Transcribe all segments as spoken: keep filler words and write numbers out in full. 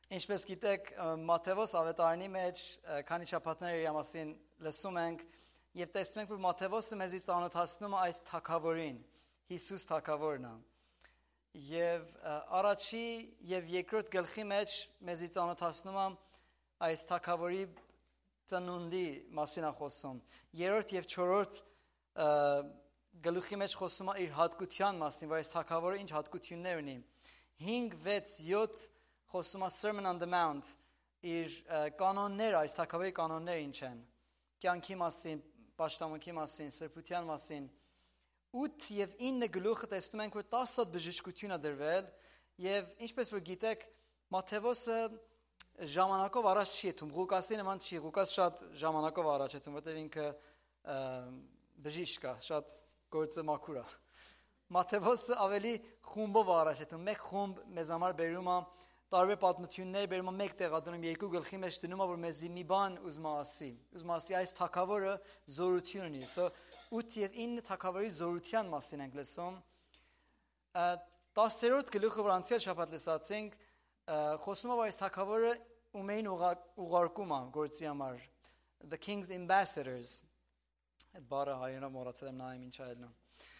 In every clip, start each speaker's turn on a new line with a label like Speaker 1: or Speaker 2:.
Speaker 1: Ինչպես գիտեք, Մատթեոս ավետարանի մեջ քանի շաբաթներ իր մասին լսում ենք եւ տեսնում ենք, որ Մատթեոսը մեզի ծանոթացնում է այս թագավորին, Հիսուս թագավորն է։ Եվ առաջի եւ երկրորդ գլխի մեջ մեզի ծանոթացնում է այս թագավորի ծնունդի մասին է խոսում։ Երրորդ եւ չորրորդ գլխի մեջ խոսում է իր հատկության մասին, որ այս թագավորը ինչ հատկություններ ունի։ հինգ, վեց, յոթ խոսում է Sermon on the Mount, իր կանոնները, այս թագավորի կանոնները ինչ են, կյանքի մասին, պաշտամունքի մասին, սրբության մասին։ ութ եւ ինը գլուխը տեսնում ենք, որ տասը բժշկություն է դրվել, եւ ինչպես որ գիտեք, Մատթեոսը ժամանակով առաջ չի եթում, Ղուկասի նման չի, Ղուկաս շատ ժամանակով առաջ եթում, որտեղ ինքը բժիշկ է, շատ գործը մաքուր է։ Մատթեոսը ավելի խումբով առաջ եթում, մեկ խումբ մեզ համար բերում է տարբեր պատմություններ, բերում է մեկ տեղադրում, երկու գլխի մեջ դնում է, որ մեզի մի բան ուզում է ասի։ Ուզում է ասի այս թագավորը զորություն ունի։ So ութ եւ ինը թագավորի զորության մասին ենք լսում։ տասերորդ գլուխը, որ անցյալ շաբաթ լսացինք, խոսում է, որ այս թագավորը ումեին ուղարկում է գործի համար, the king's ambassadors։ Այդ բառը հայերենով մոռացել եմ նայեմ ինչ այլն է։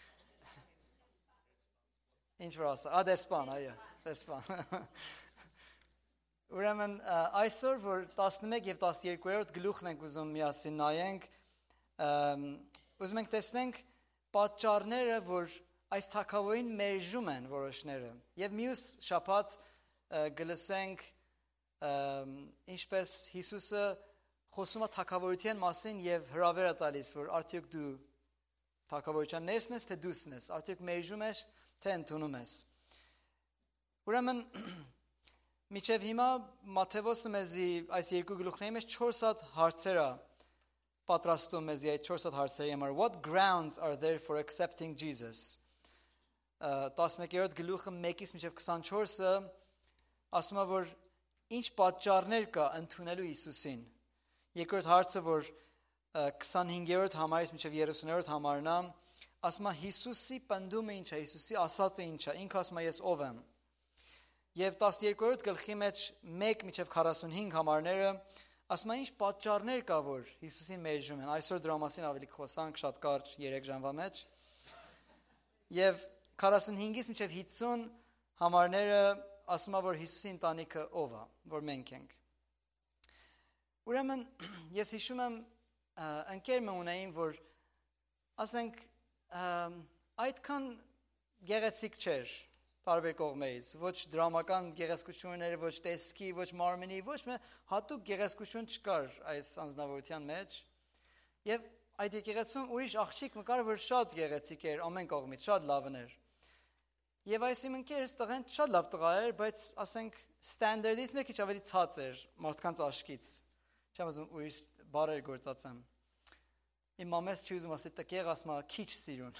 Speaker 1: Ինչ որ ասա, ա դեսպան, այո, դեսպան։ Ուրեմն այսօր, որ տասնմեկ եւ տասներկուերորդ գլուխն ենք ուզում միասին նայենք, ուզում ենք տեսնենք պատճառները, որ այս թագավորին մերժում են որոշները։ Եվ մյուս շաբաթ գլսենք ինչպես Հիսուսը խոսում է թագավորության մասին եւ հրավեր է տալիս, որ արդյոք դու թագավորության ներսն ես, թե դուսն ես, արդյոք մերժում ես, թե ընդունում ես։ Ուրեմն Միջև հիմա Մատթեոսը մեզի այս երկու գլուխների մեջ չորս հատ հարցեր է պատրաստում մեզի այդ չորս հատ հարցերի համար. What grounds are there for accepting Jesus? տասնմեկերորդ գլուխը մեկից մինչև քսանչորսը ասում է, որ ինչ պատճառներ կա ընդունելու Հիսուսին։ Երկրորդ հարցը, որ քսանհինգերորդ համարից մինչև երեսուներորդ համարն է, ասում է Հիսուսի պնդումը ինչ է, Հիսուսի ասածը ինչ է, ինքը ասում է ես ով եմ։ Եվ տասներկուերորդ գլխի մեջ մեկ մինչև քառասունհինգ համարները ասում են ինչ պատճառներ կա, որ Հիսուսին մերժում են։ Այսօր դրա մասին ավելի կխոսանք շատ կարճ երեք ժամվա մեջ։ Եվ քառասունհինգից մինչև հիսուն համարները ասում են, որ Հիսուսի ընտանիքը ով է, որ մենք ենք։ Ուրեմն ես հիշում եմ ընկեր մը ունեին, որ ասենք այդքան գեղեցիկ չէր տարբեր կողմերից, ոչ դրամական գեղեցկությունները, ոչ տեսքի, ոչ մարմնի, ոչ մի հատուկ գեղեցկություն չկար այս անձնավորության մեջ։ Եվ այդ եկեղեցում ուրիշ աղջիկ մկար, որ շատ գեղեցիկ էր ամեն կողմից, շատ լավն էր։ Եվ այս իմ ընկերս տղեն շատ լավ տղա էր, բայց ասենք ստանդարտից մի քիչ ավելի ցած էր մարդկանց աչքից։ Չեմ ուզում ուրիշ բառեր գործածեմ։ Իմ մամես չի ուզում ասի տկեղ, ասում է քիչ սիրուն։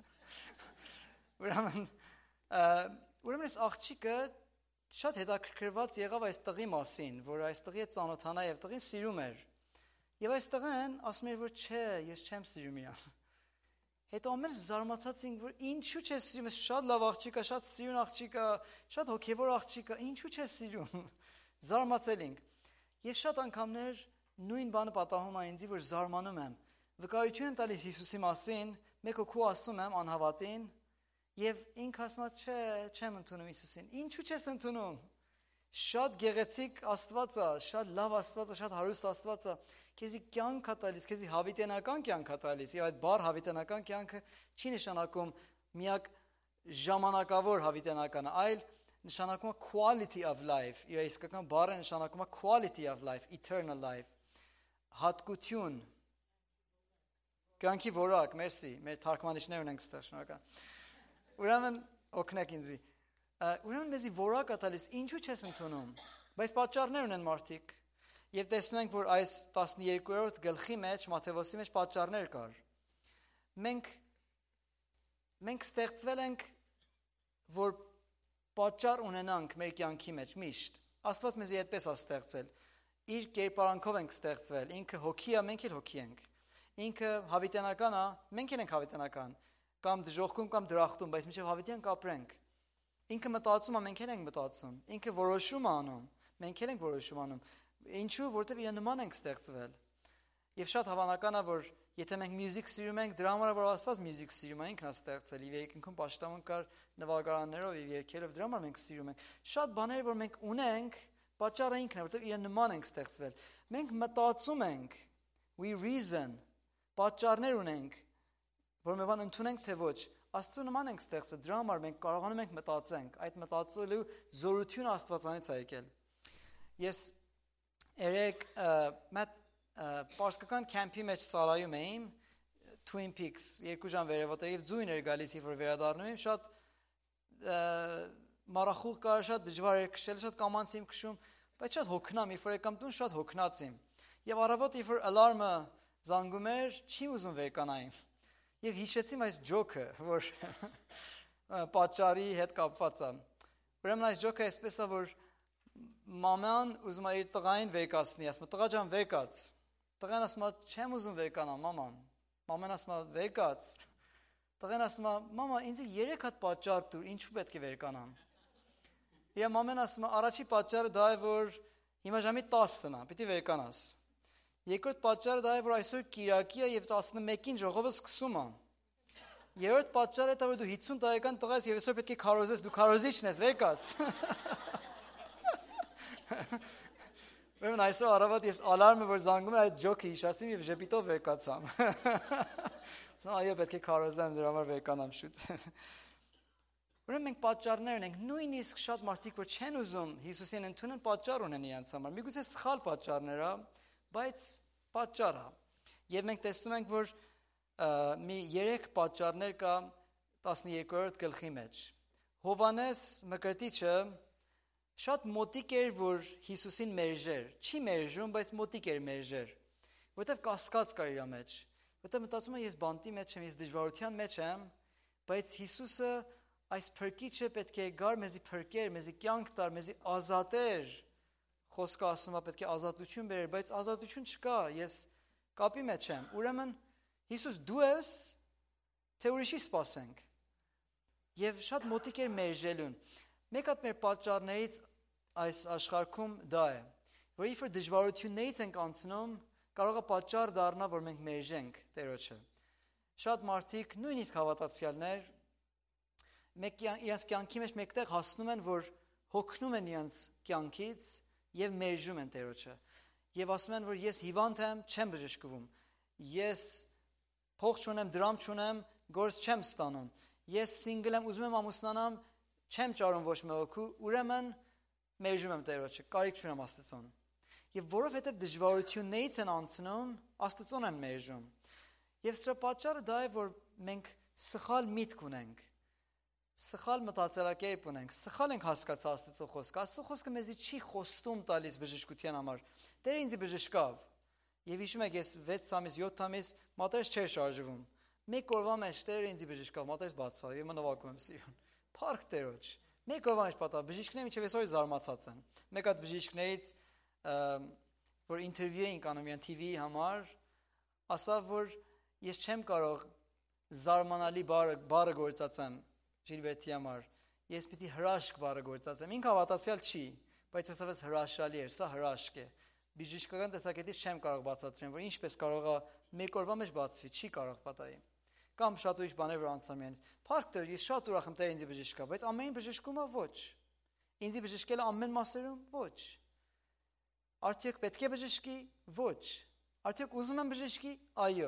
Speaker 1: Ուրեմն Ուրեմն այս աղջիկը շատ հետաքրքրված եղավ այս տղի մասին, որ այս տղի հետ ծանոթանա եւ տղին սիրում էր։ Եվ այս տղան ասում էր, որ չէ, ես չեմ սիրում իրան։ Հետո ամեն զարմացածին, որ ինչու՞ չես սիրում, ես շատ լավ աղջիկ է, շատ սիրուն աղջիկ է, շատ հոգեվոր աղջիկ է, ինչու՞ չես սիրում։ Զարմացել ենք։ Եվ շատ անգամներ նույն բանը պատահում է ինձ, որ զարմանում եմ։ Վկայություն եմ տալիս Հիսուսի մասին, մեկ հոգու ասում եմ անհավատին, եւ ինքը ասում է, չէ, չեմ ընդունում Հիսուսին։ Ինչու՞ չես ընդունում։ Շատ գեղեցիկ Աստված է, շատ լավ Աստված է, շատ հարուստ Աստված է, քեզի կյանք է տալիս, քեզի հավիտենական կյանք է տալիս։ Եվ այդ բառ հավիտենական կյանքը չի նշանակում միակ ժամանակավոր հավիտենականը, այլ նշանակում է quality of life։ Իր իսկական բառը նշանակում է quality of life, eternal life։ Հատկություն։ Կյանքի որակ, մերսի, մեր թարգմանիչներ ունենք ստեղ, շնորհակալ։ Ուրեմն օգնեք ինձի։ Ուրեմն մեզի որակ է տալիս, ինչու չես ընդունում։ Բայց պատճառներ ունեն մարդիկ։ Եվ տեսնում ենք, որ այս տասներկուերորդ գլխի մեջ, Մատթեոսի մեջ պատճառներ կար։ Մենք մենք ստեղծվել ենք, որ պատճառ ունենանք մեր կյանքի մեջ միշտ։ Աստված մեզի այդպես է ստեղծել։ Իր կերպարանքով ենք ստեղծվել։ Ինքը հոգի է, մենք էլ հոգի ենք։ Ինքը հավիտենական է, մենք էլ ենք հավիտենական։ Կամ դժոխքում կամ դրախտում, բայց մինչև հավիտյան կապրենք։ Ինքը մտածում է, մենք էլ ենք մտածում։ Ինքը որոշում է անում, Մենք էլ ենք որոշում անում։ Ինչու, որտեղ իր նման ենք ստեղծվել։ Եվ շատ հավանական է, որ եթե մենք մյուզիկ սիրում ենք, դրա համար որ Աստված մյուզիկ սիրում է, ինքն է ստեղծել, եւ երկնքում պաշտամուն կար նվագարաններով եւ երգերով, դրա համար մենք սիրում ենք։ Շատ բաներ, որ մենք ունենք, պատճառը ինքն է, որտեղ իր նման ենք ստեղծվել։ Մենք մտածում ենք, we reason, պատճառներ ունենք, որ մենք բան ընդունենք թե ոչ։ Աստծո նման ենք ստեղծվել, դրա համար մենք կարողանում ենք մտածենք, այդ մտածելու զորությունը Աստվածանից է եկել։ Ես երեք մատ պարսկական քեմփի մեջ ծառայում էիմ Twin Peaks երկու ժամ վերևոտ եւ ձույն էր գալիս երբ որ վերադառնում եմ շատ մարախուղ կար շատ դժվար էր քշել շատ կամանց եմ քշում բայց շատ հոգնամ երբ որ եկամ տուն շատ հոգնած եմ եւ առավոտ երբ որ ալարմը զանգում էր չի ուզում վերկանայիմ եւ հիշեցիմ այս ջոկը որ պատճառի հետ կապված է ուրեմն այս ջոկը այսպես է որ մաման ուզում է իր տղային վերկացնի ասում տղա ջան վերկաց տղան ասում է չեմ ուզում վերկանամ մաման մաման ասում է վերկաց տղան ասում է մամա ինձ երեք հատ պատճառ տուր ինչու պետք է վերկանամ եւ մաման ասում է առաջի պատճառը դա է որ հիմա ժամի տասն է պիտի վերկանաս երկրորդ պատճառը դա է որ այսօր կիրակի է եւ տասնմեկին ժողովը սկսում է երրորդ պատճառը դա որ դու հիսուն տարեկան տղա ես եւ այսօր պետք է քարոզես դու քարոզիչն ես վերկաց Ուրեմն այսօր առավոտ ես ալարմը որ զանգում է այդ ջոկը հիշացիմ եւ ժպիտով վերկացամ։ Ասա այո պետք է քարոզեմ դրա համար վերկանամ շուտ։ Ուրեմն մենք պատճառներ ունենք, նույնիսկ շատ մարդիկ որ չեն ուզում Հիսուսին ընդունել պատճառ ունեն իրենց համար։ Միգուցե սխալ պատճառներ է, բայց պատճառ է։ Եվ մենք տեսնում ենք որ մի երեք պատճառներ կա տասներկուերորդ գլխի մեջ։ Հովանես Մկրտիչը շատ մոտիկ էր, որ Հիսուսին մերժեր, չի մերժում, բայց մոտիկ էր մերժեր, որտեվ կասկած կար իր մեջ, որտեվ մտածում եմ ես բանտի մեջ եմ, ես դժվարության մեջ եմ, բայց Հիսուսը այս փրկիչը պետք է գար մեզի փրկեր, մեզի կյանք տար, մեզի ազատեր, խոսքը ասում է պետք է ազատություն բերեր, բայց ազատություն չկա, ես կապի մեջ եմ, ուրեմն Հիսուս դու ես, թե ուրիշի սպասենք, եւ շատ մոտիկ էր մերժելուն, մեկ հատ մեր պատճառներից այս աշխարհքում դա է, որ երբ որ դժվարություններից ենք անցնում, կարող է պատճառ դառնա, որ մենք մերժենք Տերոջը։ Շատ մարդիկ, նույնիսկ հավատացյալներ, մեկ իրենց կյանքի մեջ մեկտեղ հասնում են, որ հոգնում են իրենց կյանքից եւ մերժում են Տերոջը։ Եվ ասում են, որ ես հիվանդ եմ, չեմ բժշկվում։ Ես փող չունեմ, դրամ չունեմ, գործ չեմ ստանում։ Ես սինգլ եմ, ուզում եմ ամուսնանամ, չեմ ճարում ոչ մի հոգու, ուրեմն մերժում եմ Տերոջը, կարիք չունեմ Աստծուն։ Եվ որովհետև դժվարություններից են անցնում, Աստծուն են մերժում։ Եվ սրա պատճառը դա է, որ մենք սխալ միտք ունենք, սխալ մտածելակերպ ունենք, սխալ ենք հասկացել Աստծո խոսքը։ Աստծո խոսքը մեզի չի խոստում տալիս բժշկության համար։ Տերը ինձ բժշկավ։ Եվ հիշում եք, ես վեց ամիս, յոթ ամիս մատերս չէր շարժվում։ Մեկ օրվա մեջ Տերը ինձ բժշկավ, մատերս բացվավ, եւ նվագում եմ սիրուն։ Փառք Տերոջ։ Մեկ օրվա մեջ պատահ բժիշկները միջև այսօր զարմացած են։ Մեկ հատ բժիշկներից, որ ինտերվյու էին անում իրեն T V-ի համար, ասավ, որ ես չեմ կարող զարմանալի բառը բառը գործածեմ Ժիլբերտի համար։ Ես պիտի հրաշք բառը գործածեմ։ Ինքը հավատացյալ չի, բայց ասավ ես հրաշալի էր, սա հրաշք է։ Բժշկական տեսակետից չեմ կարող բացատրեմ, որ ինչպես կարող է մեկ օրվա մեջ բացվի, չի կարող պատահի։ Կամ շատ ուրիշ բաներ որ անցամ են։ Փառք Տեր, ես շատ ուրախ եմ Տերը ինձ բժշկա, բայց ամեն բժշկում է ոչ։ Ինձ բժշկել ամեն մասերում ոչ։ Արդյոք պետք է բժշկի? Ոչ։ Արդյոք ուզում եմ բժշկի? Այո։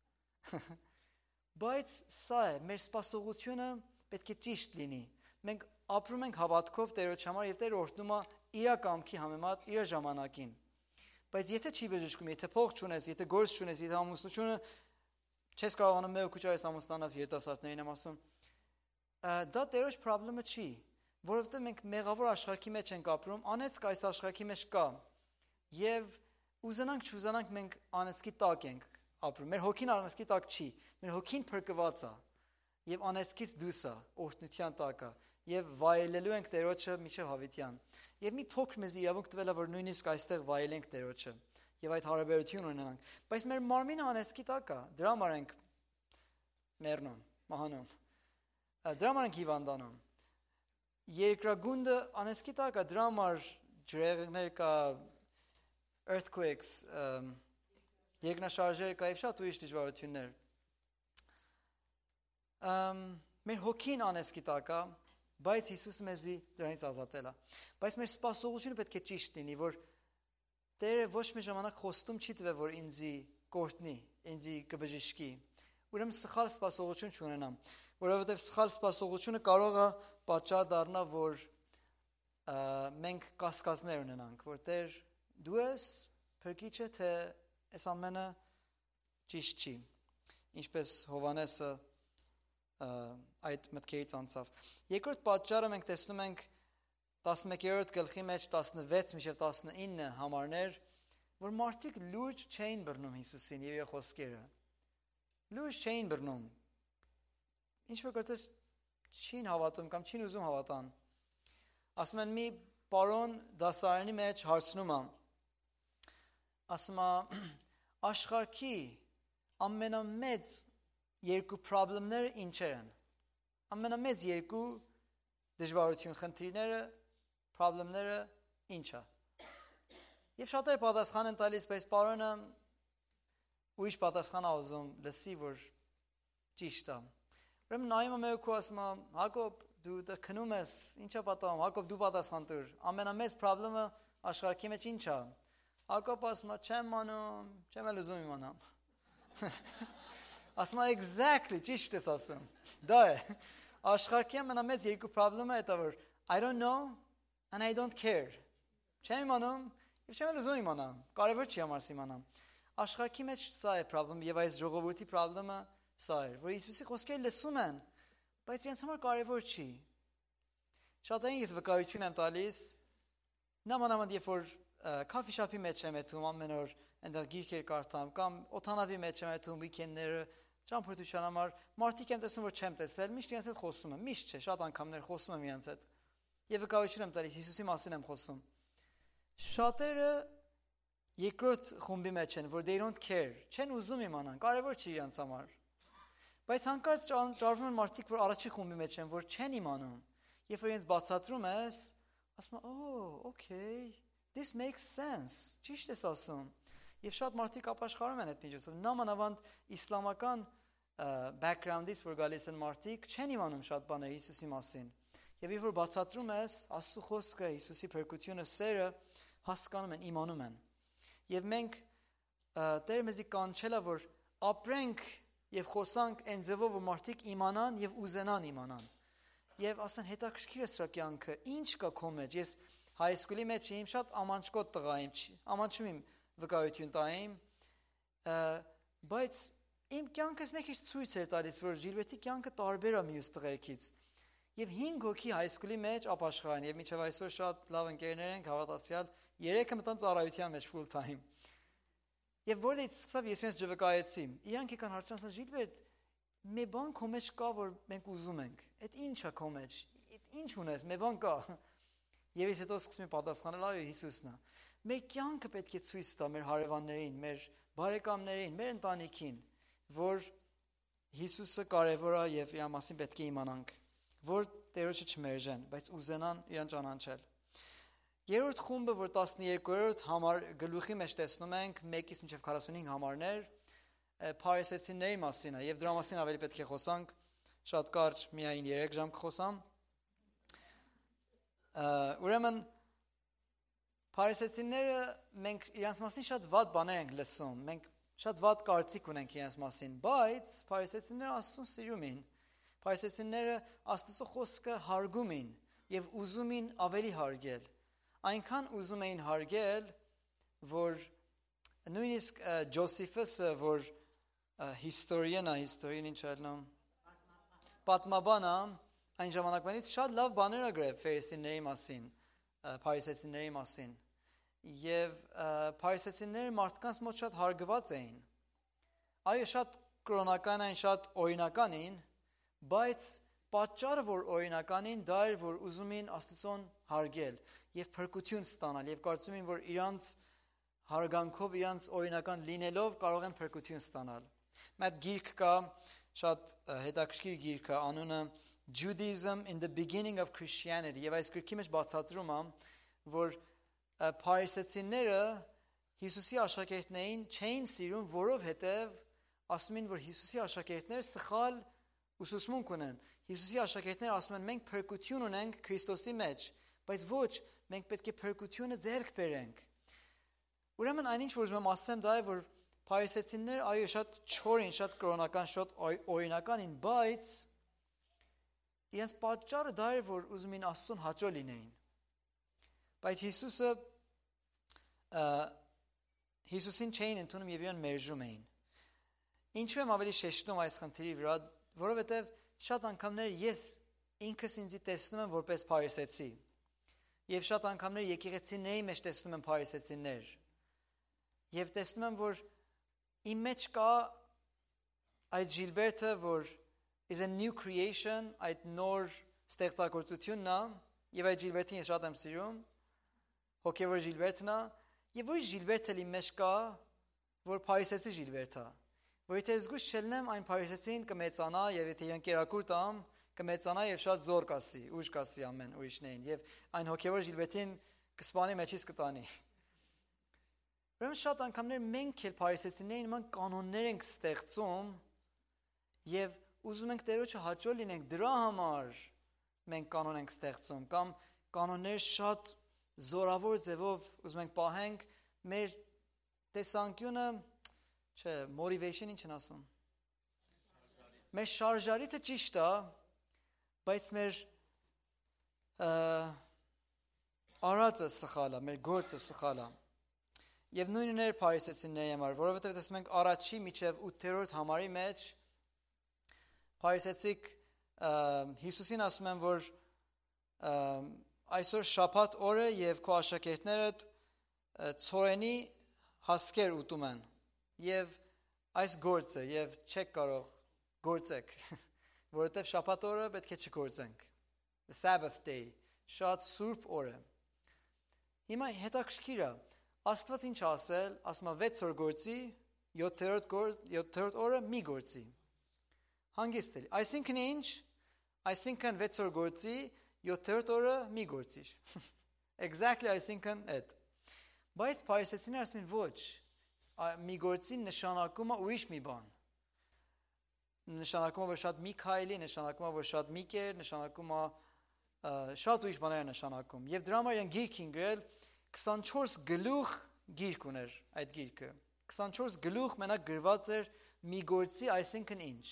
Speaker 1: Բայց սա է, մեր սպասողությունը պետք է ճիշտ լինի։ Մենք ապրում ենք հավատքով Տերոջ համար եւ Տերը օրհնում է իր կամքի համեմատ իր ժամանակին։ Բայց եթե չի բժշկում, եթե փող չունես, եթե գործ չունես, եթե ամուսնությունը չես կարողանում մեկ ու չայս ամուսնանաս երիտասարդներին եմ ասում, դա Տերոջ խնդրումը չի, որովհետև մենք մեղավոր աշխարհի մեջ ենք ապրում, անեծք այս աշխարհի մեջ կա, եւ ուզենանք չուզենանք մենք անեծքի տակ ենք ապրում, մեր հոգին անեծքի տակ չի, մեր հոգին փրկված է, եւ անեծքից դուրս է, օրհնության տակ է, եւ վայելելու ենք Տերոջը միջև հավիտյան, եւ մի փոքր մեզ իրավունք տվել է, որ նույնիսկ այստեղ վայելենք Տերոջը եւ այդ հարաբերություն ունենանք, բայց մեր մարմինը անեծքի տակ է, դրա համար ենք մեռնում, մահանում, դրա համար ենք հիվանդանում, երկրագունդը անեծքի տակ է, դրա համար ջրեղեղներ կա, earthquakes, երկնաշարժեր կա եւ շատ ուրիշ դժվարություններ։ Մեր հոգին անեսքի տակ է, բայց Հիսուսը մեզի դրանից ազատել է։ Բայց մեր սպասողությունը պետք է ճիշտ լինի, որ Տերը ոչ մի ժամանակ խոստում չի տվել, որ ինձի կորտնի, ինձի կբժշկի։ Ուրեմն սխալ սպասողություն չունենամ, որովհետև սխալ սպասողությունը կարող է պատճառ դառնա, որ մենք կասկածներ ունենանք, որ Տեր դու ես փրկիչը, թե այս ամենը ճիշտ չի, ինչպես Հովհաննեսը այդ մտքերից անցավ։ Երկրորդ պատճառը մենք տեսնում ենք տասնմեկերորդ գլխի մեջ տասնվեց մինչև տասնինը համարներ, որ մարդիկ լուրջ չէին բռնում Հիսուսին եւ իր խոսքերը։ Լուրջ չէին բռնում։ Ինչ որ կրտես չին հավատում կամ չին ուզում հավատան։ Ասում են մի պարոն դասարանի մեջ հարցնում է, ասում է աշխարհի ամենամեծ երկու խնդիրները ինչեր են։ Ամենամեծ երկու դժվարություն խնդիրները, խնդիրները ինչ է։ Եվ շատերը պատասխան են տալիս, բայց պարոնը ուրիշ պատասխան է ուզում լսի, որ ճիշտ է։ Ուրեմն նայում եմ ու ասում եմ, Հակոբ, դու դեռ քնում ես, ինչ է պատահում, Հակոբ դու պատասխան տուր, ամենամեծ խնդիրը աշխարհի մեջ ինչ է։ Հակոբ ասում է, չեմ անում, չեմ էլ ուզում իմանամ։ Ասում է exactly, ճիշտ ես ասում։ Դա է։ Աշխարհի ամենամեծ երկու խնդիրը է դա, որ I don't know and I don't care։ Չեմ իմանում եւ չեմ էլ ուզում իմանամ։ Կարևոր չի համար իմանամ։ Աշխարհի մեջ սա է խնդրը եւ այս ժողովրդի խնդրը սա է, որ Հիսուսի խոսքերը լսում են, բայց իրենց համար կարևոր չի։ Շատերին ես վկայություն եմ տալիս, նամանավանդ երբ որ կաֆի շոփի մեջ եմ ետում ամեն օր այնտեղ գիրքեր կարդամ կամ օթանավի մեջ եմ ետում վիկենդները ճամփորդության համար, մարդիկ եմ տեսնում, որ չեմ տեսել, միշտ իրենց հետ խոսում եմ, միշտ չէ, շատ անգամներ խոսում եմ իրենց հետ։ Եվ վկայություն եմ տալիս, Հիսուսի մասին եմ խոսում։ Շատերը երկրորդ խումբի մեջ են, որ they don't care, չեն ուզում իմանան, կարևոր չի իրենց համար։ Բայց հանկարծ ճարվում են մարդիկ, որ առաջի խումբի մեջ են, որ չեն իմանում։ Երբ որ իրենց բացատրում ես, ասում են, oh, okay, this makes sense, ճիշտ ես ասում։ Եվ շատ մարդիկ ապաշխարում են այդ միջոցով։ Նամանավանդ իսլամական background-ից, որ գալիս են մարդիկ, չեն իմանում շատ բաներ Հիսուսի մասին։ Եվ երբ որ բացատրում ես Աստծո խոսքը, Հիսուսի փրկությունը, սերը, հասկանում են, իմանում են։ Եվ մենք Տերը մեզի կանչել է, որ ապրենք եւ խոսանք այն ձևով, որ մարդիկ իմանան եւ ուզենան իմանան։ Եվ ասեն, հետաքրքիր է սրա կյանքը, ինչ կա քո մեջ։ Ես high school-ի մեջ իմ շատ ամանչկոտ տղա եմ, ամանչում իմ վկայություն տայիմ, բայց իմ կյանքս մեկ քիչ ցույց էր տալիս, որ Ժիլբերտի կյանքը տարբեր է մյուս տղերքից։ Եվ հինգ հոգի high school-ի մեջ ապաշխարան, եւ մինչեւ այսօր շատ լավ ընկերներ ենք, հավատացյալ, երեքը մտան ծառայության մեջ full time։ Եվ որից սկսավ ես ինձ ջվկայեցի։ Իրանք եկան հարցրան, Ժիլբերտ, մի բան քո մեջ կա, որ մենք ուզում ենք։ Այդ ի՞նչ է քո մեջ։ Այդ ի՞նչ ունես, մի բան կա։ Եվ ես հետո սկսում եմ պատասխանել, այո, Հիսուսն է։ Մեր կյանքը պետք է ցույց տա մեր հարևաններին, մեր բարեկամներին, մեր ընտանիքին, որ Հիսուսը կարևոր է եւ իր մասին պետք է իմանանք, որ Տերոջը չմերժեն, բայց ուզենան իրան ճանաչել։ Երրորդ խումբը, որ տասներկուերորդ համար գլուխի մեջ տեսնում ենք, մեկից մինչև քառասունհինգ համարներ, Փարիսեցիների մասին է, եւ դրա մասին ավելի պետք է խոսանք, շատ կարճ միայն երեք ժամ կխոսամ։ Ուրեմն Փարիսեցիները մենք իրենց մասին շատ վատ բաներ ենք լսում, մենք շատ վատ կարծիք ունենք իրենց մասին, բայց Փարիսեցիները Աստծուն սիրում են։ Փարիսեցիները Աստծո խոսքը հարգում են եւ ուզում են ավելի հարգել։ Այնքան ուզում էին հարգել, որ նույնիսկ Ջոսիֆոսը, որ հիստորիան է, հիստորիան ինչ ալնում, պատմաբանը, այն ժամանակվանից շատ լավ բաներ ա գրել ֆարիսեցիների մասին, փարիսեցիների մասին։ Եվ փարիսեցիները մարդկանց մոտ շատ հարգված էին։ Այո, շատ կրոնական էին, շատ օրինական էին, բայց պատճառը, որ օրինական էին, դա էր, որ ուզում էին Աստծուն հարգել եւ փրկություն ստանալ եւ կարծում էին, որ իրանց հարգանքով, իրանց օրինական լինելով կարող են փրկություն ստանալ։ Մեկ գիրք կա, շատ հետաքրքիր գիրք է, անունը Judaism in the Beginning of Christianity, եւ այս գրքի մեջ բացատրում է, որ փարիսեցիները Հիսուսի աշակերտներին չէին սիրում, որովհետև ասում են, որ Հիսուսի աշակերտները սխալ ուսուցմունք ունեն։ Հիսուսի աշակերտները ասում են, մենք փրկություն ունենք Քրիստոսի մեջ, բայց ոչ, մենք պետք է փրկությունը ձեռք բերենք։ Ուրեմն այնինչ որ ուզում եմ ասեմ դա է, որ փարիսեցիները այո շատ չոր են, շատ կրոնական, շատ օրինական են, բայց իրենց պատճառը դա էր, որ ուզում են Աստծուն հաճո լինեին։ Բայց Հիսուսը Հիսուսին չէին ընդունում եւ իրեն մերժում էին։ Ինչու եմ ավելի շեշտում այս խնդրի վրա, որովհետեւ շատ անգամներ ես ինքս ինձ տեսնում եմ որպես փարիսեցի։ Եվ շատ անգամներ եկեղեցիների մեջ տեսնում եմ փարիսեցիներ։ Եվ տեսնում եմ, որ իմ մեջ կա այդ Ժիլբերտը, որ is a new creation, այդ նոր ստեղծագործությունն է, եւ այդ Ժիլբերտին ես շատ եմ սիրում, հոգեվոր Ժիլբերտն է, եւ որ Ժիլբերտը իմ մեջ կա, որ փարիսեցի Ժիլբերտ է, որ եթե զգուշ չլնեմ այն փարիսեցին կմեծանա եւ եթե իրեն կերակուր տամ, կմեծանա եւ շատ զոր կասի, ուժ կասի ամեն ուրիշներին եւ այն հոգեվոր Ժիլբերտին կսպանի մեջից կտանի։ Ուրեմն շատ անգամներ մենք էլ փարիսեցիների նման կանոններ ենք ստեղծում եւ ուզում ենք Տերոջը հաճո լինենք, դրա համար մենք կանոն ենք ստեղծում կամ կանոններ շատ զորավոր ձևով ուզում ենք պահենք մեր տեսանկյունը, չէ, motivation ինչ են ասում։ Մեր շարժարիթը ճիշտ է, բայց մեր արածը սխալ է, մեր գործը սխալ է։ Եվ նույնն էր փարիսեցիների համար, որովհետև տեսնում ենք առաջի միջև ութերորդ համարի մեջ փարիսեցիք Հիսուսին ասում են, որ այսօր շաբաթ օրը եւ քո աշակերտներդ ցորենի հասկեր ուտում են եւ այս գործը եւ չեք կարող գործեք, որովհետև շաբաթ օրը պետք է չգործենք։ The Sabbath day, շատ սուրբ օր է։ Հիմա հետաքրքիր է, Աստված ինչ ասել, ասում է վեց օր գործի, յոթերորդ օրը մի գործի։ Հանգիստ էլի։ Այսինքն ինչ, այսինքն վեց օր գործի, յոթերորդ օրը մի գործիր։ Exactly այսինքն այդ։ Բայց փարիսեցիները ասում են ոչ, մի գործի նշանակում է ուրիշ մի բան։ Նշանակում է, որ շատ մի քայլի, նշանակում է, որ շատ մի կեր, նշանակում է շատ ուրիշ բաներ նշանակում։ Եվ դրա համար են գիրք են գրել քսանչորս գլուխ գիրք ուներ այդ գիրքը։ քսանչորս գլուխ մենակ գրված էր մի գործի, այսինքն ինչ։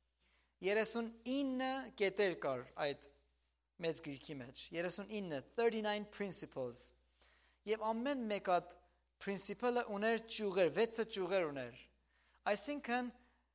Speaker 1: երեսունինը կետեր կար այդ մեծ գիրքի մեջ։ երեսունինը, thirty-nine principles։ Եվ ամեն մեկ այդ principle-ը ուներ ճյուղեր, վեցը ճյուղեր ուներ։ Այսինքն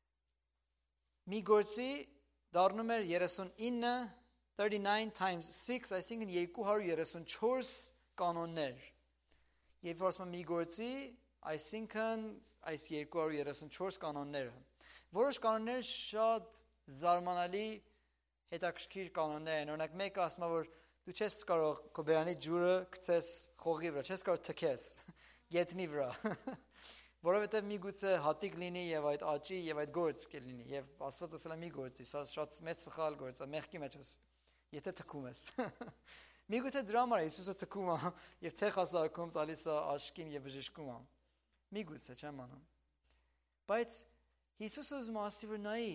Speaker 1: մի գործի դառնում էր երեսունինը, thirty-nine times six, այսինքն երկու հարյուր երեսունչորս կանոններ։ Եվ որ ասում մի գործի, այսինքն այս երկու հարյուր երեսունչորս կանոնները։ Որոշ կանոններ շատ զարմանալի հետաքրքիր կանոններ են։ Օրինակ մեկը ասում է, որ դու չես կարող քո բերանի ջուրը գցես խողի վրա, չես կարող թքես գետնի վրա։ Որովհետև միգուցե հատիկ լինի եւ այդ աճի եւ այդ գործ կլինի եւ Աստված ասել է մի գործի, սա շատ մեծ սխալ գործ է, մեղքի մեջ ես, եթե թքում ես։ Միգուցե դրա համար Հիսուսը թքում է եւ ցեխ ասարկում տալիս է աչքին եւ բժշկում է։ Միգուցե չեմ անում։ Բայց Հիսուսը ուզում է ասի, որ նայի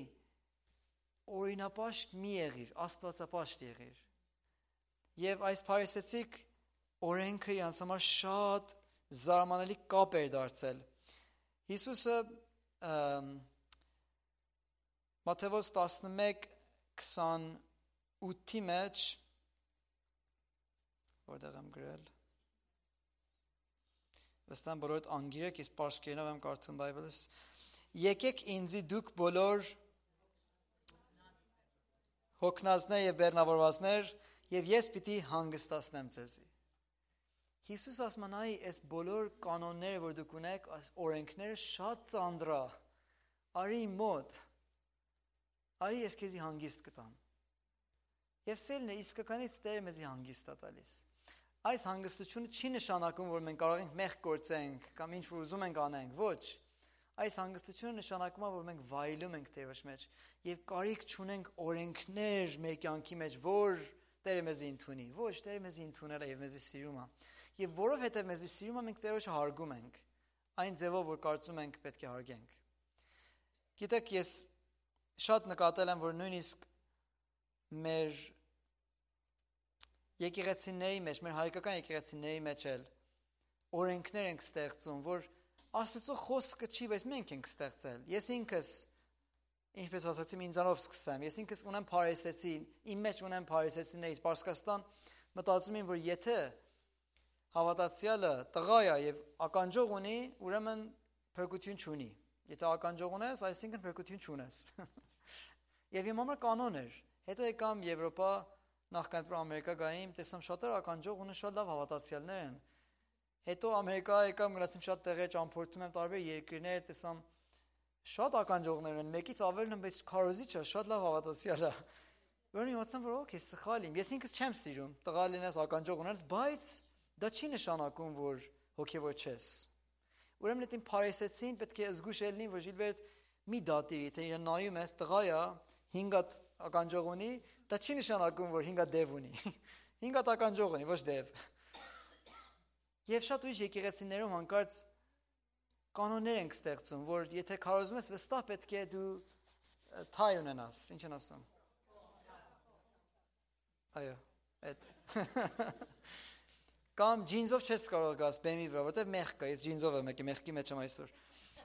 Speaker 1: օրինապաշտ մի եղիր, աստվածապաշտ եղիր։ Եվ այս փարիսեցիք օրենքը իրանց համար շատ զարմանալի կապ էր դարձել։ Հիսուսը Մատթեոս տասնմեկ քսանութի մեջ որտեղ եմ գրել։ Վստահ բոլորդ անգիր եք, ես պարսկերենով եմ կարդում Բայբլս։ Եկեք ինձի դուք բոլոր հոգնածներ եւ բեռնավորվածներ, եւ ես պիտի հանգստացնեմ ձեզի։ Հիսուս ասում է, այ այս բոլոր կանոնները, որ դուք ունեք, օրենքները շատ ծանր է։ Արի մոտ։ Արի ես քեզի հանգիստ կտամ։ Եվ սելն է իսկականից Տերը մեզի հանգիստ է տալիս։ Այս հանգստությունը չի նշանակում, որ մենք կարող ենք մեղք գործենք կամ ինչ որ ուզում ենք անենք, ոչ։ Այս հանգստությունը նշանակում է, որ մենք վայելում ենք Տերոջ մեջ եւ կարիք չունենք օրենքներ մեր կյանքի մեջ, որ Տերը մեզի ընդունի։ Ոչ, Տերը մեզի ընդունել է եւ մեզի սիրում է։ Եվ որովհետև մեզի սիրում է, մենք Տերոջը հարգում ենք, այն ձևով, որ կարծում ենք պետք է հարգենք։ Գիտեք, ես շատ նկատել եմ, որ նույնիսկ մեր եկեղեցիների մեջ, մեր հայկական եկեղեցիների մեջ էլ օրենքներ ենք ստեղծում, որ Աստծո խոսքը չի, բայց մենք ենք ստեղծել։ Ես ինքս, ինչպես ասացի, ինձանով սկսեմ, ես ինքս ունեմ փարիսեցի, իմ մեջ ունեմ փարիսեցիներից, Պարսկաստան մտածում եմ, որ եթե հավատացյալը տղա է եւ ականջող ունի, ուրեմն փրկություն չունի։ Եթե ականջող ունես, այսինքն փրկություն չունես։ Եվ իմ համար կանոն էր։ Հետո եկամ Եվրոպա, նախքան որ Ամերիկա գայիմ, տեսամ շատեր ականջող ունեն, շատ լավ հավատացյալներ են։ Հետո Ամերիկա եկամ, գնացիմ շատ տեղեր ճամփորդում եմ տարբեր երկրներ, տեսամ շատ ականջողներ են, մեկից ավելն են, բայց քարոզիչը շատ լավ հավատացյալ է։ Որն իմացամ, որ օքեյ, սխալ եմ։ Ես ինքս չեմ սիրում տղա լինես ականջող ունենալ, բայց դա չի նշանակում, որ հոգևոր չես։ Ուրեմն այդ իմ փարիսեցին պետք է զգուշ ելնի, որ Ժիլբերտ մի դատիր, եթե իրեն նայում ես, տղա է, հինգ հատ ականջող ունի, դա չի նշանակում, որ հինգ հատ դև ունի։ հինգ հատ ականջող ունի, ոչ դև։ Եվ շատ ուրիշ եկեղեցիներում հանկարծ կանոններ ենք ստեղծում, որ եթե քարոզում ես, վստահ պետք է դու թայ ունենաս, ինչ են ասում։ Այո, այդ։ Կամ ջինզով չես կարող գաս բեմի վրա, որտեղ մեղք կա, ես ջինզով եմ եկել, մեղքի մեջ եմ այսօր։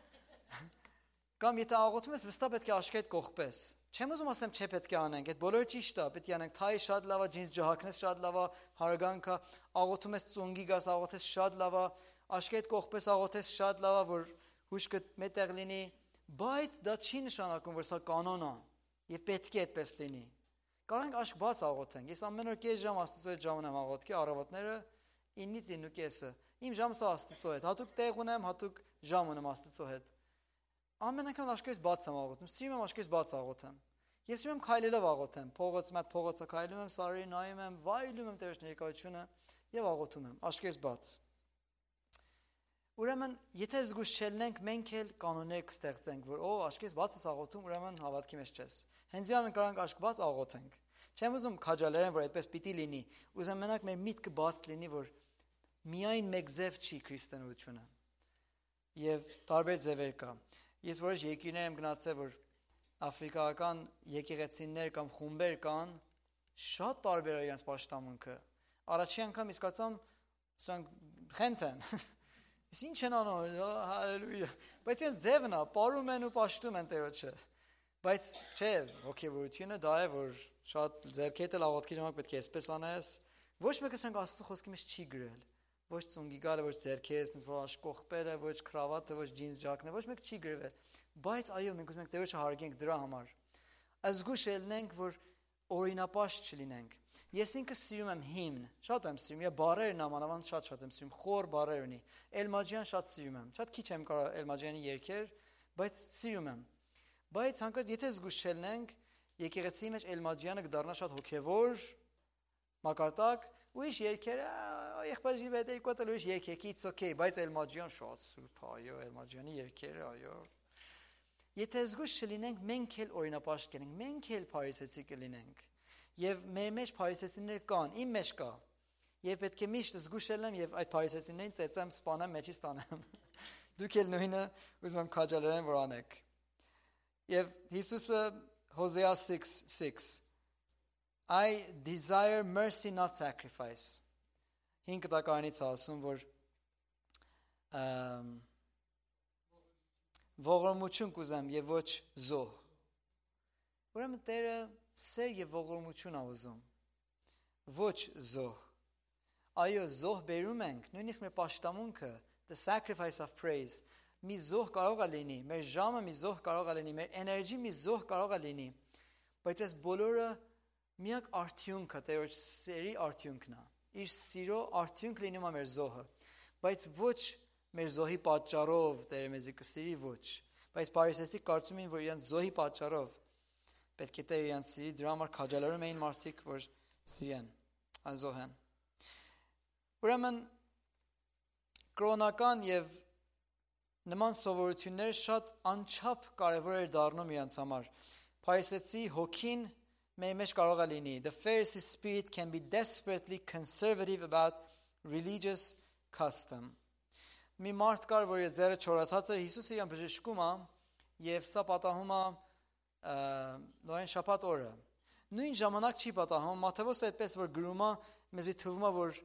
Speaker 1: Կամ եթե աղոթում ես, վստահ պետք է աշկետ կողպես։ Չեմ ուզում ասեմ չէ պետք է անենք, այդ բոլորը ճիշտ է, պետք է անենք, թայ շատ լավ է, ջինզ ջահակնես շատ լավ է, հարգանք է, աղոթում ես ծունգի գաս, աղոթես շատ լավ է, աշկետ կողպես աղոթես շատ լավ է, որ հուշկը մետեղ լինի, բայց դա չի նշանակում, որ սա կանոն է, եւ պետք է այդպես լինի։ Կարող ենք աշկ բաց աղոթենք։ Ես ամեն օր կես ժամ Աստծո հետ ժամ ունեմ աղոթքի, առավոտները իննից ինն ու կեսը։ Իմ ժամը սա Աստծո հետ, հատուկ տեղ ունեմ, հատուկ ժամ ունեմ Աստծո հետ։ Ամեն անգամ աշկերս բաց եմ աղոթում, սիրում եմ աշկերս բաց աղոթեմ։ Ես սիրում եմ քայլելով աղոթեմ, փողոց մատ փողոցը քայլում եմ, սարերի նայում եմ, վայելում եմ Տերոջ ներկայությունը եւ աղոթում եմ, աշկերս բաց։ Ուրեմն, եթե զգուշ չելնենք, մենք էլ կանոններ կստեղծենք, որ օ, աշկերս բաց ես աղոթում, ուրեմն հավատքի մեջ չես։ Հենց իա մենք կարող ենք աշկ բաց աղոթենք։ Չեմ ուզում քաջալերեմ, որ այդպես պիտի լինի։ Ուզում մենակ մեր միտքը բաց լինի, որ միայն մեկ ձև չի քրիստոնեությունը։ Եվ տարբեր ձևեր կա։ Ես որոշ երկիրներ եմ գնացել, որ աֆրիկական եկեղեցիներ կամ խումբեր կան, շատ տարբեր է իրենց պաշտամունքը։ Առաջի անգամ իսկ ասամ, սրանք խենթ են։ Իսկ ինչ են անում, հալելույա։ Բայց իրենց ձևն է, պարում են ու պաշտում են Տերոջը։ Բայց չէ, ոգևորությունը դա է, որ շատ ձեռքերդ էլ աղոթքի ժամանակ պետք է այսպես անես։ Ոչ մեկը սրանք Աստծո խոսքի մեջ չի գրել։ Ոչ ծունգի գալը, ոչ ձեռքերս, ոչ աշկողպերը, ոչ քրավատը, ոչ ջինս ջակնը, ոչ մեկ չի գրվել։ Բայց այո, մենք ուզում ենք Տերոջը հարգենք դրա համար։ Ազգուշ ելնենք, որ օրինապաշտ չլինենք։ Ես ինքս սիրում եմ հիմն, շատ եմ սիրում, եւ բառերն ամանավանդ շատ շատ եմ սիրում, խոր բառեր ունի։ Էլմաջյան շատ սիրում եմ։ Շատ քիչ եմ կարող Էլմաջյանի երգեր, բայց սիրում եմ։ Բայց հանկարծ եթե զգուշ չելնենք, եկեղեցիի մեջ Էլմաջյանը կդառնա շատ հոգևոր մակարդակ, ուրիշ երգերը, եղբայրի հետ երկու ուրիշ երգեր, it's okay, բայց Էլմաջյան շատ սուրբ, այո, Էլմաջյանի երգերը, այո։ Եթե զգուշ չլինենք, մենք էլ օրինապաշտ կլինենք, մենք էլ փարիսեցի կլինենք։ Եվ մեր մեջ փարիսեցիներ կան, իմ մեջ կա։ Եվ պետք է միշտ զգուշ ելնեմ եւ այդ փարիսեցիներին ծեծեմ, սպանեմ, մեջից տանեմ։ Դուք էլ նույնը ուզում եմ քաջալերեմ, որ անեք։ Եվ Հիսուսը Հոզեա six six I desire mercy not sacrifice. Հինգ տակարանից ասում, որ ըմ ողորմություն կուզեմ եւ ոչ զոհ։ Ուրեմն Տերը սեր եւ ողորմություն ա ուզում։ Ոչ զոհ։ Այո, զոհ բերում ենք, նույնիսկ մեր պաշտամունքը, the sacrifice of praise, մի զոհ կարող է լինի, մեր ժամը մի զոհ կարող է լինի, մեր էներգի մի զոհ կարող է լինի, բայց այս բոլորը միակ արդյունքը, Տերոջ սերի արդյունքն է։ Իր սիրո արդյունք լինում է մեր զոհը, բայց ոչ մեր զոհի պատճառով Տերը մեզի կսիրի, ոչ, բայց փարիսեցիք կարծում էին, որ իրենց զոհի պատճառով պետք է Տերը իրենց սիրի, դրա համար քաջալերում էին մարդիկ, որ սիրեն, անզոհեն։ Ուրեմն կրոնական եւ նման սովորությունները շատ անչափ կարևոր էր դառնում իրենց համար։ Փարիսեցի հոգին մեր մեջ կարող է լինի. The Pharisee spirit can be desperately conservative about religious custom. Մի մարդ կար, որ իր ձեռը չորացած էր, Հիսուսը իրան բժշկում է, եւ սա պատահում է նորեն շաբաթ օրը։ Նույն ժամանակ չի պատահում, Մատթեոս այդպես որ գրում է, մեզի թվում է, որ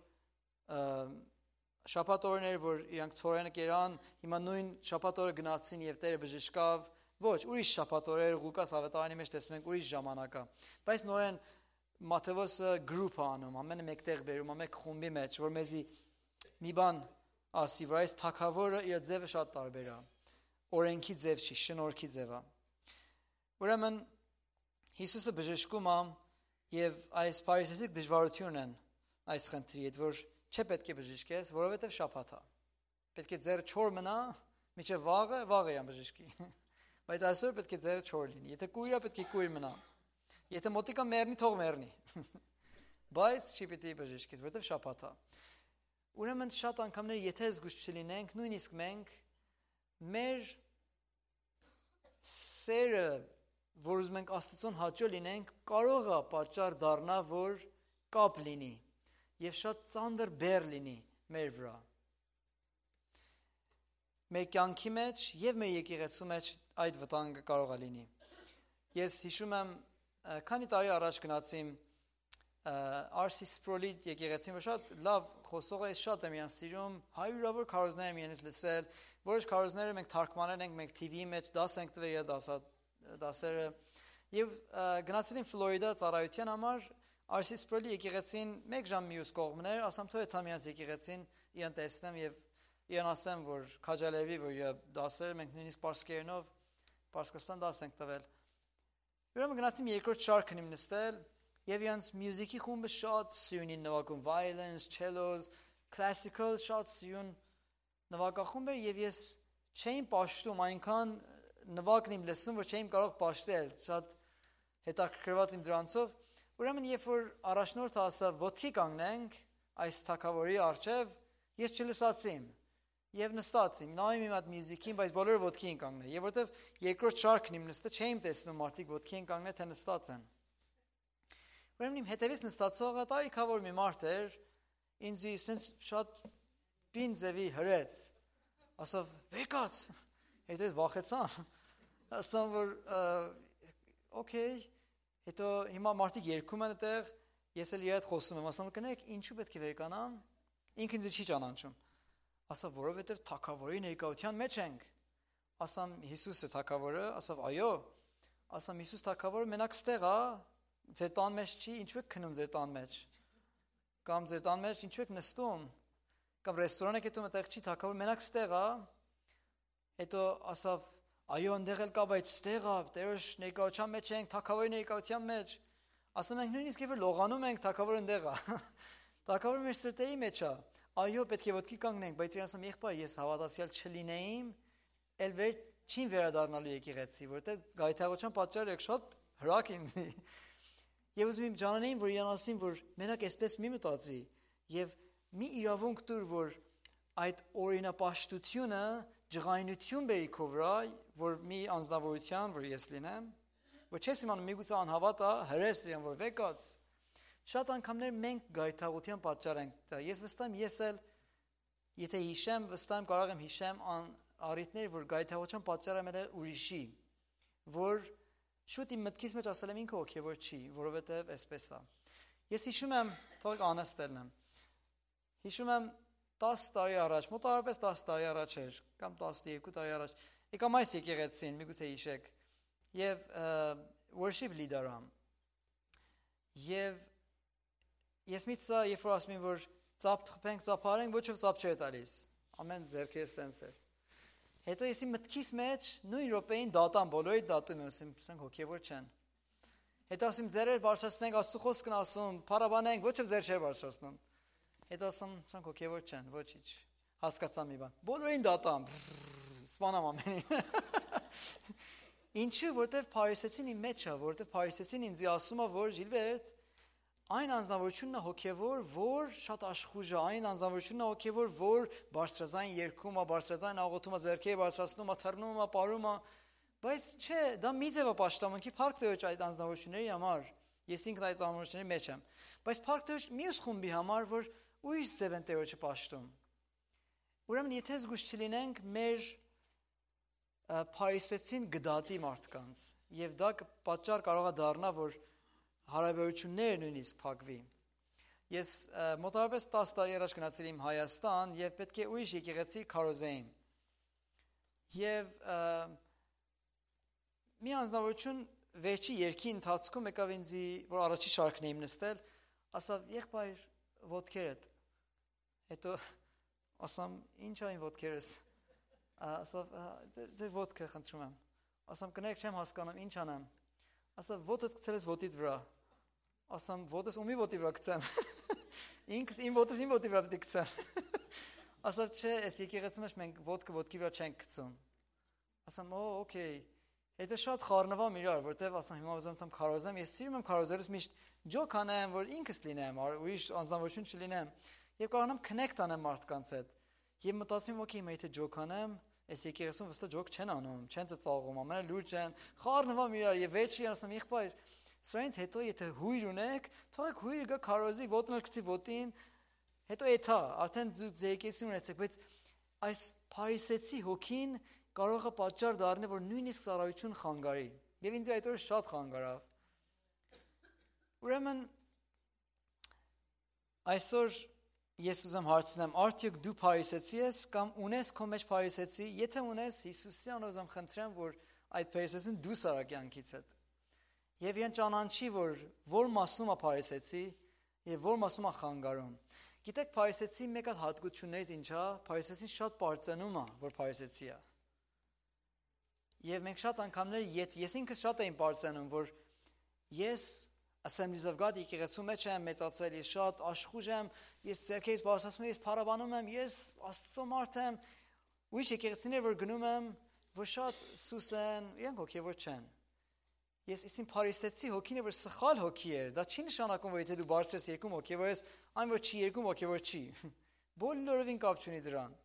Speaker 1: շաբաթ օրն էր, որ իրանք ցորենը կերան, հիմա նույն շաբաթ օրը գնացին եւ Տերը բժշկավ։ Ոչ, ուրիշ շաբաթ օրեր Ղուկաս ավետարանի մեջ տեսնում ենք ուրիշ ժամանակ է։ Բայց նորեն Մատթեոսը գրուպ է անում, ամենը մեկտեղ բերում, ամեն խումբի մեջ, որ մեզի մի բան ասի, որ այս թագավորը իր ձևը շատ տարբեր է։ Օրենքի ձև չի, շնորհքի ձև է։ Ուրեմն Հիսուսը բժշկում է եւ այս փարիսեցիք դժվարություն են այս խնդրի հետ, որ չէ պետք է բժշկես, որովհետեւ շաբաթ է։ Պետք է ձեռը չոր մնա, մինչեւ վաղը, վաղը յան բժշկի։ Բայց այսօր պետք է ձեռը չոր լինի։ Եթե կույր է, պետք է կույր մնա։ Եթե մոտիկա մեռնի, թող մեռնի։ Բայց չի պետք է բժշկես, որովհետեւ շաբաթ է։ Ուրեմն շատ անգամներ եթե զգուշ չլինենք, նույնիսկ մենք մեր սերը, որ ուզում ենք Աստծուն հաճո լինենք, կարող է պատճառ դառնա, որ կապ լինի եւ շատ ծանր բեռ լինի մեր վրա։ Մեր կյանքի մեջ եւ մեր եկեղեցու մեջ այդ վտանգը կարող է լինի։ Ես հիշում եմ, քանի տարի առաջ գնացի Արսի Սպրոլի եկեղեցին, որ շատ լավ խոսող է, շատ եմ իրան սիրում, հարյուրավոր քարոզներ եմ իրենից լսել, որոշ քարոզները մենք թարգմանել ենք, մենք T V-ի մեջ դաս ենք տվել իր դասերը, եւ գնացել եմ Ֆլորիդա ծառայության համար, Արսի Սպրոլի եկեղեցին մեկ ժամ մյուս կողմն էր, ասամ թե Թամյանց եկեղեցին իրան տեսնեմ եւ իրան ասեմ, որ քաջալերվի, որ իր դասերը մենք նույնիսկ պարսկերենով Պարսկաստան դաս ենք տվել։ Ուրեմն գնացիմ երկրորդ շարքն իմ նստել եւ իրանց մյուզիկի խումբը շատ սիրուն նվագում, violins, cellos, classical շատ սիրուն նվագախումբ էր եւ ես չէին պաշտում, այնքան նվագն իմ լսում, որ չէին կարող պաշտել, շատ հետաքրքրված իմ դրանցով։ Ուրեմն երբ որ առաջնորդը ասավ ոտքի կանգնենք այս թագավորի առջև, ես չլսացի եւ նստացի։ Նայում իմ այդ մյուզիկին, բայց բոլորը ոտքի են կանգնել։ Եվ որտեվ երկրորդ շարքն իմ նստը չէին տեսնում մարդիկ ոտքի են կանգնել, թե նստած են։ Ուրեմն իմ հետևից նստածողը տարիքավոր մի մարդ էր, ինձ ինձ շատ բին ձևի հրեց։ Ասավ վեկած։ Հետո վախեցա։ Ասամ որ օքեյ, հետո հիմա մարդիկ երգում են այդտեղ, ես էլ իր հետ խոսում եմ, ասամ կնեք, ինչու պետք է վերկանամ։ Ինքն ինձ չի ճանաչում։ Ասավ որովհետև թագավորի ներկայության մեջ ենք։ Ասամ Հիսուսը թագավորը, ասավ այո։ Ասամ Հիսուս թագավորը մենակ ստեղ է, ձեր տան մեջ չի, ինչու եք քնում ձեր տան մեջ։ Կամ ձեր տան մեջ ինչու եք նստում։ Կամ ռեստորան եք գտնում, այդտեղ չի թագավոր, մենակ ստեղ է։ Հետո ասավ այո, այնտեղ էլ կա, բայց ստեղ է, Տերոջ ներկայության մեջ ենք, թագավորի ներկայության մեջ։ Ասում ենք նույնիսկ երբ լողանում ենք, թագավորը այնտեղ է։ Թագավորը մեր սրտերի մեջ է։ Այո, պետք է ոտքի կանգնենք, բայց իրեն ասեմ, եղբայր, ես հավատացյալ չլինեին, ել վեր չին վերադառնալու եկեղեցի, որտեղ գայթակղության պատճառը եք շատ հրակ ինձի։ Եվ ուզում եմ ջանանեին, որ իրան ասին, որ մենակ այսպես մի մտածի, եւ մի իրավունք տուր, որ այդ օրինապաշտությունը ջղայնություն բերի քո վրա, որ մի անձնավորության, որ ես լինեմ, որ չես իմանում միգուցե անհավատ է, հրես իրեն, որ վեկած։ Շատ անգամներ մենք գայթակղության պատճառ ենք։ Ես վստահ եմ, ես էլ եթե հիշեմ, վստահ եմ կարող եմ հիշեմ առիթներ, որ գայթակղության պատճառը մեր ուրիշի, որ շուտ իմ մտքից մեջ ասել եմ ինքը հոգևոր չի, որովհետև այսպես է։ Ես հիշում եմ, թող անստելն եմ։ Հիշում եմ տասը տարի առաջ, մոտավորապես տասը տարի առաջ էր, կամ տասնյոթ տարի առաջ, եկամ այս եկեղեցին, միգուցե հիշեք, եւ worship leader-ամ։ Եվ ես միցա, երբ որ ասում եմ, որ ծափ խփենք, ծափարենք, ոչով ծափ չէր տալիս։ Ամեն ձեռքերս տենց էր։ Հետո եսի մտքիս մեջ նույն րոպեին դատամ, բոլորի դատում եմ, ասեմ, ասենք հոգևոր չեն։ Հետո ասում ձեռեր բարձրացնենք, Աստծո խոսքն ասում, փառաբանենք, ոչով ձեռ չէր բարձրացնում։ Հետո ասում, ասենք հոգևոր չեն, ոչինչ։ Հասկացա մի բան։ Բոլորին դատամ, սպանամ ամենին։ Ինչու, որտեվ փարիսեցին իմ մեջ է, որտեվ փարիսեցին ինձ ասում է, որ Ժիլբերտ այն անձնավորությունն է հոգևոր, որ շատ աշխուժ է, այն անձնավորությունն է հոգևոր, որ բարձրաձայն երգում է, բարձրաձայն աղոթում է, ձեռքերը բարձրացնում է, թռնում է, պարում է, բայց չէ, դա մի ձև է պաշտամունքի փառք Տերոջ այդ անձնավորությունների համար։ Ես ինքն այդ անձնավորությունների մեջ եմ, բայց փառք Տերոջ մյուս խումբի համար, որ ուրիշ ձև են Տերոջը պաշտում։ Ուրեմն եթե զգուշ չլինենք, մեր փարիսեցին գդատի մարդկանց, եւ դա պատճառ կարող է դառնա, որ հարաբերությունները նույնիսկ փակվի։ Ես մոտավորապես տասը տարի առաջ գնացել եմ Հայաստան եւ պետք է ուրիշ եկեղեցի քարոզեին։ Եվ մի անձնավորություն վերջի երկի ընթացքում եկավ ինձի, որ առաջի շարքն եմ նստել, ասավ եղբայր ոտքերդ։ Հետո ասամ ինչ այն ոտքերս։ Ասավ ձեր ոտքը խնդրում եմ։ Ասամ կներեք չեմ հասկանում ինչ անեմ։ Ասավ ոտդ գցել ես ոտիդ վրա։ Ասամ ոտս ումի ոտի վրա գցեմ։ Ինքս իմ ոտս իմ ոտի վրա պետք է գցեմ։ Ասավ չէ, այս եկեղեցում մեջ մենք ոտքը ոտքի վրա չենք գցում։ Ասամ օ, օքեյ։ Հետո շատ խառնվամ իրար, որտեվ ասամ հիմա ուզում եմ քարոզեմ, ես սիրում եմ քարոզելուց միշտ ջոկ անեմ, որ ինքս լինեմ, ուրիշ անձնավորություն չլինեմ, եւ կարողանամ connect անեմ մարդկանց հետ։ Եվ մտածում եմ, օքեյ, հիմա եթե ջոկ անեմ, այս եկեղեցում վստահ ջոկ չեն անում, չեն ծծաղում, ամենը լուրջ են, խառնվամ իրար եւ վերջի ասեմ եղբայր, սրանից հետո եթե հույր ունեք, թողեք հույրը գա քարոզի, ոտն էլ գցի ոտին, հետո էթա, արդեն ձեր եկեղեցին ունեցեք, բայց այս փարիսեցի հոգին կարող է պատճառ դառնի, որ նույնիսկ ծառայություն խանգարի։ Եվ ինձ այդ օրը շատ խանգարավ։ Ուրեմն այսօր ես ուզեմ հարցնեմ, արդյոք դու փարիսեցի ես կամ ունես քո մեջ փարիսեցի, եթե ունես, Հիսուսի անունով ուզեմ խնդրեմ, որ այդ փարիսեցին դու սարա կյանքիցդ։ Եվ իրեն ճանաչի, որ որ մասում է փարիսեցի եւ որ մասում է խանգարում։ Գիտեք, փարիսեցի մեկ հատ հատկություններից ինչ է, փարիսեցին շատ պարծենում է, որ փարիսեցի է։ Եվ մենք շատ անգամներ ետ ես ինքս շատ եմ պարծենում, որ ես Assemblies of God եկեղեցու մեջ եմ մեծացել, ես շատ աշխուժ եմ, ես ցերքից բարձրացնում եմ, ես փառաբանում եմ, ես Աստծո մարդ եմ, ուրիշ եկեղեցիներ որ գնում եմ, որ շատ սուս են, իրենք հոգևոր չեն։ Ես իսին փարիսեցի հոգին է, որ սխալ հոգի է, դա չի նշանակում, որ եթե դու բարձր ես երկում հոգևոր ես, այն որ չի երկում հոգևոր չի։ Բոլորովին կապ չունի դրան։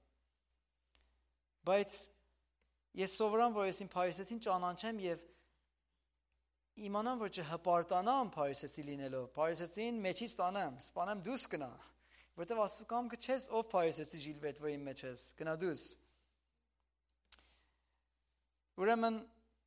Speaker 1: Բայց ես սովորам, որ ես իմ փարիսեցին ճանաչեմ եւ իմանամ, որ չհպարտանամ փարիսեցի լինելով, փարիսեցին մեջից տանեմ, սպանեմ դուս գնա, որտեվ Աստծո կամքը չես ով փարիսեցի Ժիլբերտ, որ իմ մեջ ես, գնա դուս։ Ուրեմն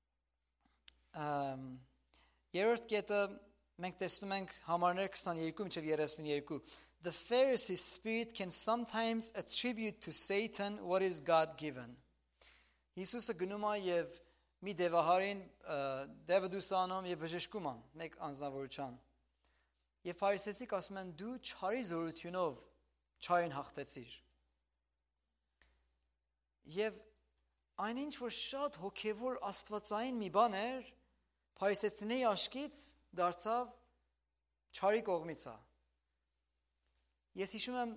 Speaker 1: երրորդ կետը մենք տեսնում ենք համարներ քսաներկու մինչև երեսունյոթ. The Pharisee spirit can sometimes attribute to Satan what is God given. Հիսուսը գնում է եւ մի դևահարին դևդուսանում եւ բժշկում է մեկ անձնավորության։ Եվ փարիսեցիք ասում են դու չարի զորությունով չարին հաղթեցիր։ Եվ այնինչ որ շատ հոգևոր աստվածային մի բան էր, փարիսեցիների աշկից դարձավ չարի կողմից է։ Ես հիշում եմ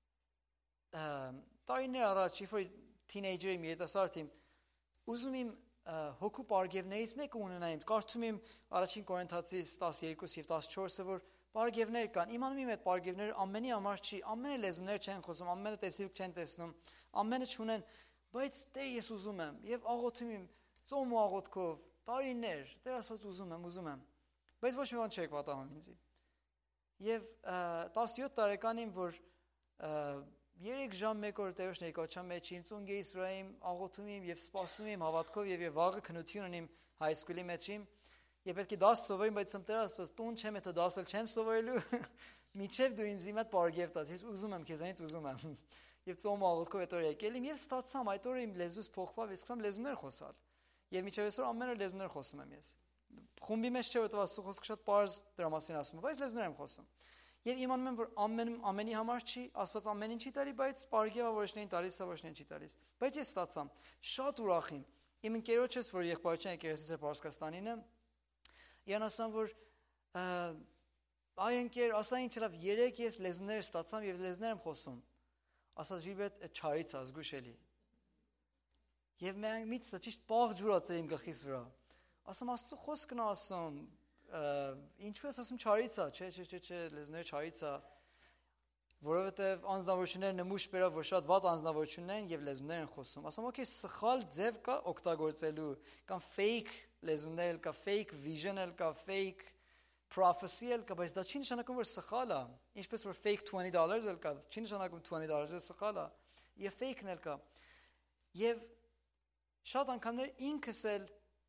Speaker 1: տարիներ առաջ, երբ որ թինեյջեր եմ, երիտասարդ եմ, ուզում եմ հոգու պարգևներից մեկը ունենայինք, կարդում եմ առաջին Կորինթացիս տասներկու եւ տասնչորսը, որ պարգևներ կան։ Իմանում եմ այդ պարգևները ամենի համար չի, ամենը լեզուներ չեն խոսում, ամենը տեսիլք չեն տեսնում, ամենը չունեն, բայց Տեր ես ուզում եմ եւ աղոթում եմ ծոմ ու աղոթքով տարիներ, Տեր Աստված ուզում եմ, ուզում եմ, բայց ոչ մի բան չեք պատահում ինձ։ Եվ տասնյոթ տարեկանին, որ երեք ժամ մեկ օր Տերոջ ներկայության մեջ իմ ծունգեիս վրա իմ աղոթում եմ եւ սպասում եմ հավատքով եւ վաղը քնություն ունեմ հայսկուլի մեջ իմ եւ պետք է դաս սովորեմ, բայց ըմ Տեր Աստված տուն չեմ, եթե դասել չեմ սովորելու միջև դու ինձ իմ հետ պարգև տաս, ես ուզում եմ քեզանից ուզում եմ եւ ծոմ աղոթքով այդ օրը եկել եմ եւ ստացամ այդ օրը իմ լեզուս փոխվավ, ես սկսամ լեզուներ խոսալ եւ միջև այսօր ամեն օր լեզուներ խոսում եմ ես խումբի մեջ չէ, որտեղ Աստծո խոսքը շատ པարզ դրա մասին ասում է, բայց լեզուներ եմ խոսում։ Եվ իմանում եմ, որ ամեն ամենի համար չի, Աստված ամեն ինչ չի տալի, բայց պարգևը ոչնին տալիս է, ոչնին չի տալիս։ Բայց ես ստացամ, շատ ուրախ եմ։ Իմ ընկերոջս, որ եղբայրության եկեղեցից է Պարսկաստանին է, իրան ասամ, որ այ ընկեր, ասա ինչ լավ, երեք ես լեզուներ ստացամ եւ լեզուներ եմ խոսում։ Ասա Ժիլբերտ, այդ չարից է, զգուշ էլի։ Եվ մենք միցը ճիշտ պաղ ջուրացել իմ գլխիս վրա։ Ասում Աստծո խոսքն է ասում, ինչու ես ասում չարից է, չէ, չէ, չէ, չէ, լեզուները չարից է, որովհետև անձնավորությունները նմուշ բերավ, որ շատ վատ անձնավորություններ են եւ լեզուներ են խոսում։ Ասում օքեյ, սխալ ձև կա օգտագործելու, կամ fake լեզուներ կա, fake vision կա, fake prophecy-ել կա, բայց դա չի նշանակում, որ սխալ է։ Ինչպես որ fake twenty dollars էլ կա, չի նշանակում twenty dollars-ը սխալ է։ Եվ fake-ն էլ կա։ Եվ շատ անգամներ ինքս էլ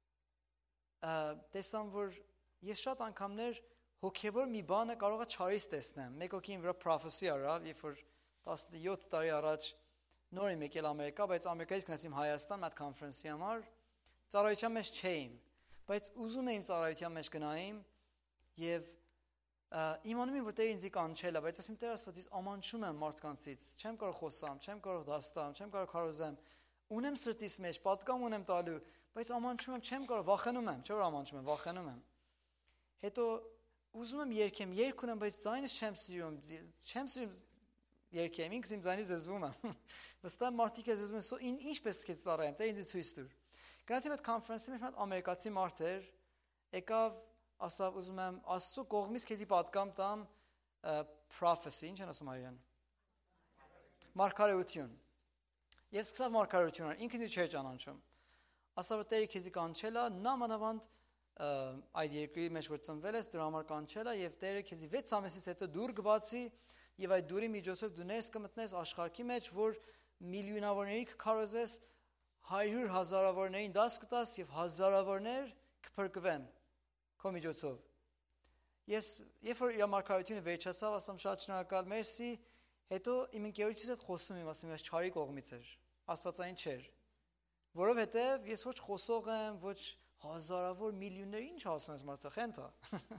Speaker 1: տեսամ, որ ես շատ անգամներ հոգևոր մի բանը կարող է չարից տեսնեմ։ Մեկ հոգին վրա prophecy արավ, երբ որ տասնյոթ տարի առաջ նոր եմ եկել Ամերիկա, բայց Ամերիկայից գնացիմ Հայաստան այդ conference-ի համար, ծառայության մեջ չէիմ, բայց ուզում եմ ծառայության մեջ գնայիմ եւ իմանում եմ, որ Տերը ինձ կանչել է, բայց ասում եմ Տեր Աստված, ես ամանչում եմ մարդկանցից, չեմ կարող խոսամ, չեմ կարող դաստամ, չեմ կարող քարոզեմ, ունեմ սրտիս մեջ, պատկամ ունեմ տալու, բայց ամանչում եմ, չեմ կարող, վախենում եմ, չէ՞ որ ամանչում եմ, վախենում եմ։ Հետո ուզում եմ երգեմ, երգ ունեմ, բայց ձայնս չեմ սիրում, չեմ սիրում երգեմ, ինքս իմ ձայնից զզվում եմ։ Վստահ մարդիկ է զզվում, սո ինչպես քեզ ծառայեմ, Տեր ինձ ցույց տուր։ Գնացի այդ conference-ի մեջ մի ամերիկացի մարդ էր, եկավ, ասավ ուզում եմ Աստծո կողմից քեզի պատկամ տամ prophecy, ինչ են ասում հայերեն։ Մարգարեություն։ Ես սկսավ մարգարեություն անել, ինքն ինձ չէր ճանաչում։ Ասավ որ Տերը քեզի կանչել է, նամանավանդ այդ երկրի մեջ որ ծնվել ես, դրա համար կանչել է եւ Տերը քեզի վեց ամսից հետո դուր կբացի եւ այդ դուրի միջոցով դու ներս կմտնես աշխարհի մեջ, որ միլիոնավորների կքարոզես, հարյուր հազարավորներին դաս կտաս եւ հազարավորներ կփրկվեն քո միջոցով։ Ես երբ որ իր մարգարեությունը վերջացավ, ասամ շատ շնորհակալ, մերսի, հետո իմ ընկերոջից հետ խոսում եմ, ասում եմ, ես չարի կողմից էր, աստվածային չէր։ Որովհետեւ ես ոչ խոսող եմ, ոչ հազարավոր միլիոններ, ինչ ասում ես մարդը, խենթա։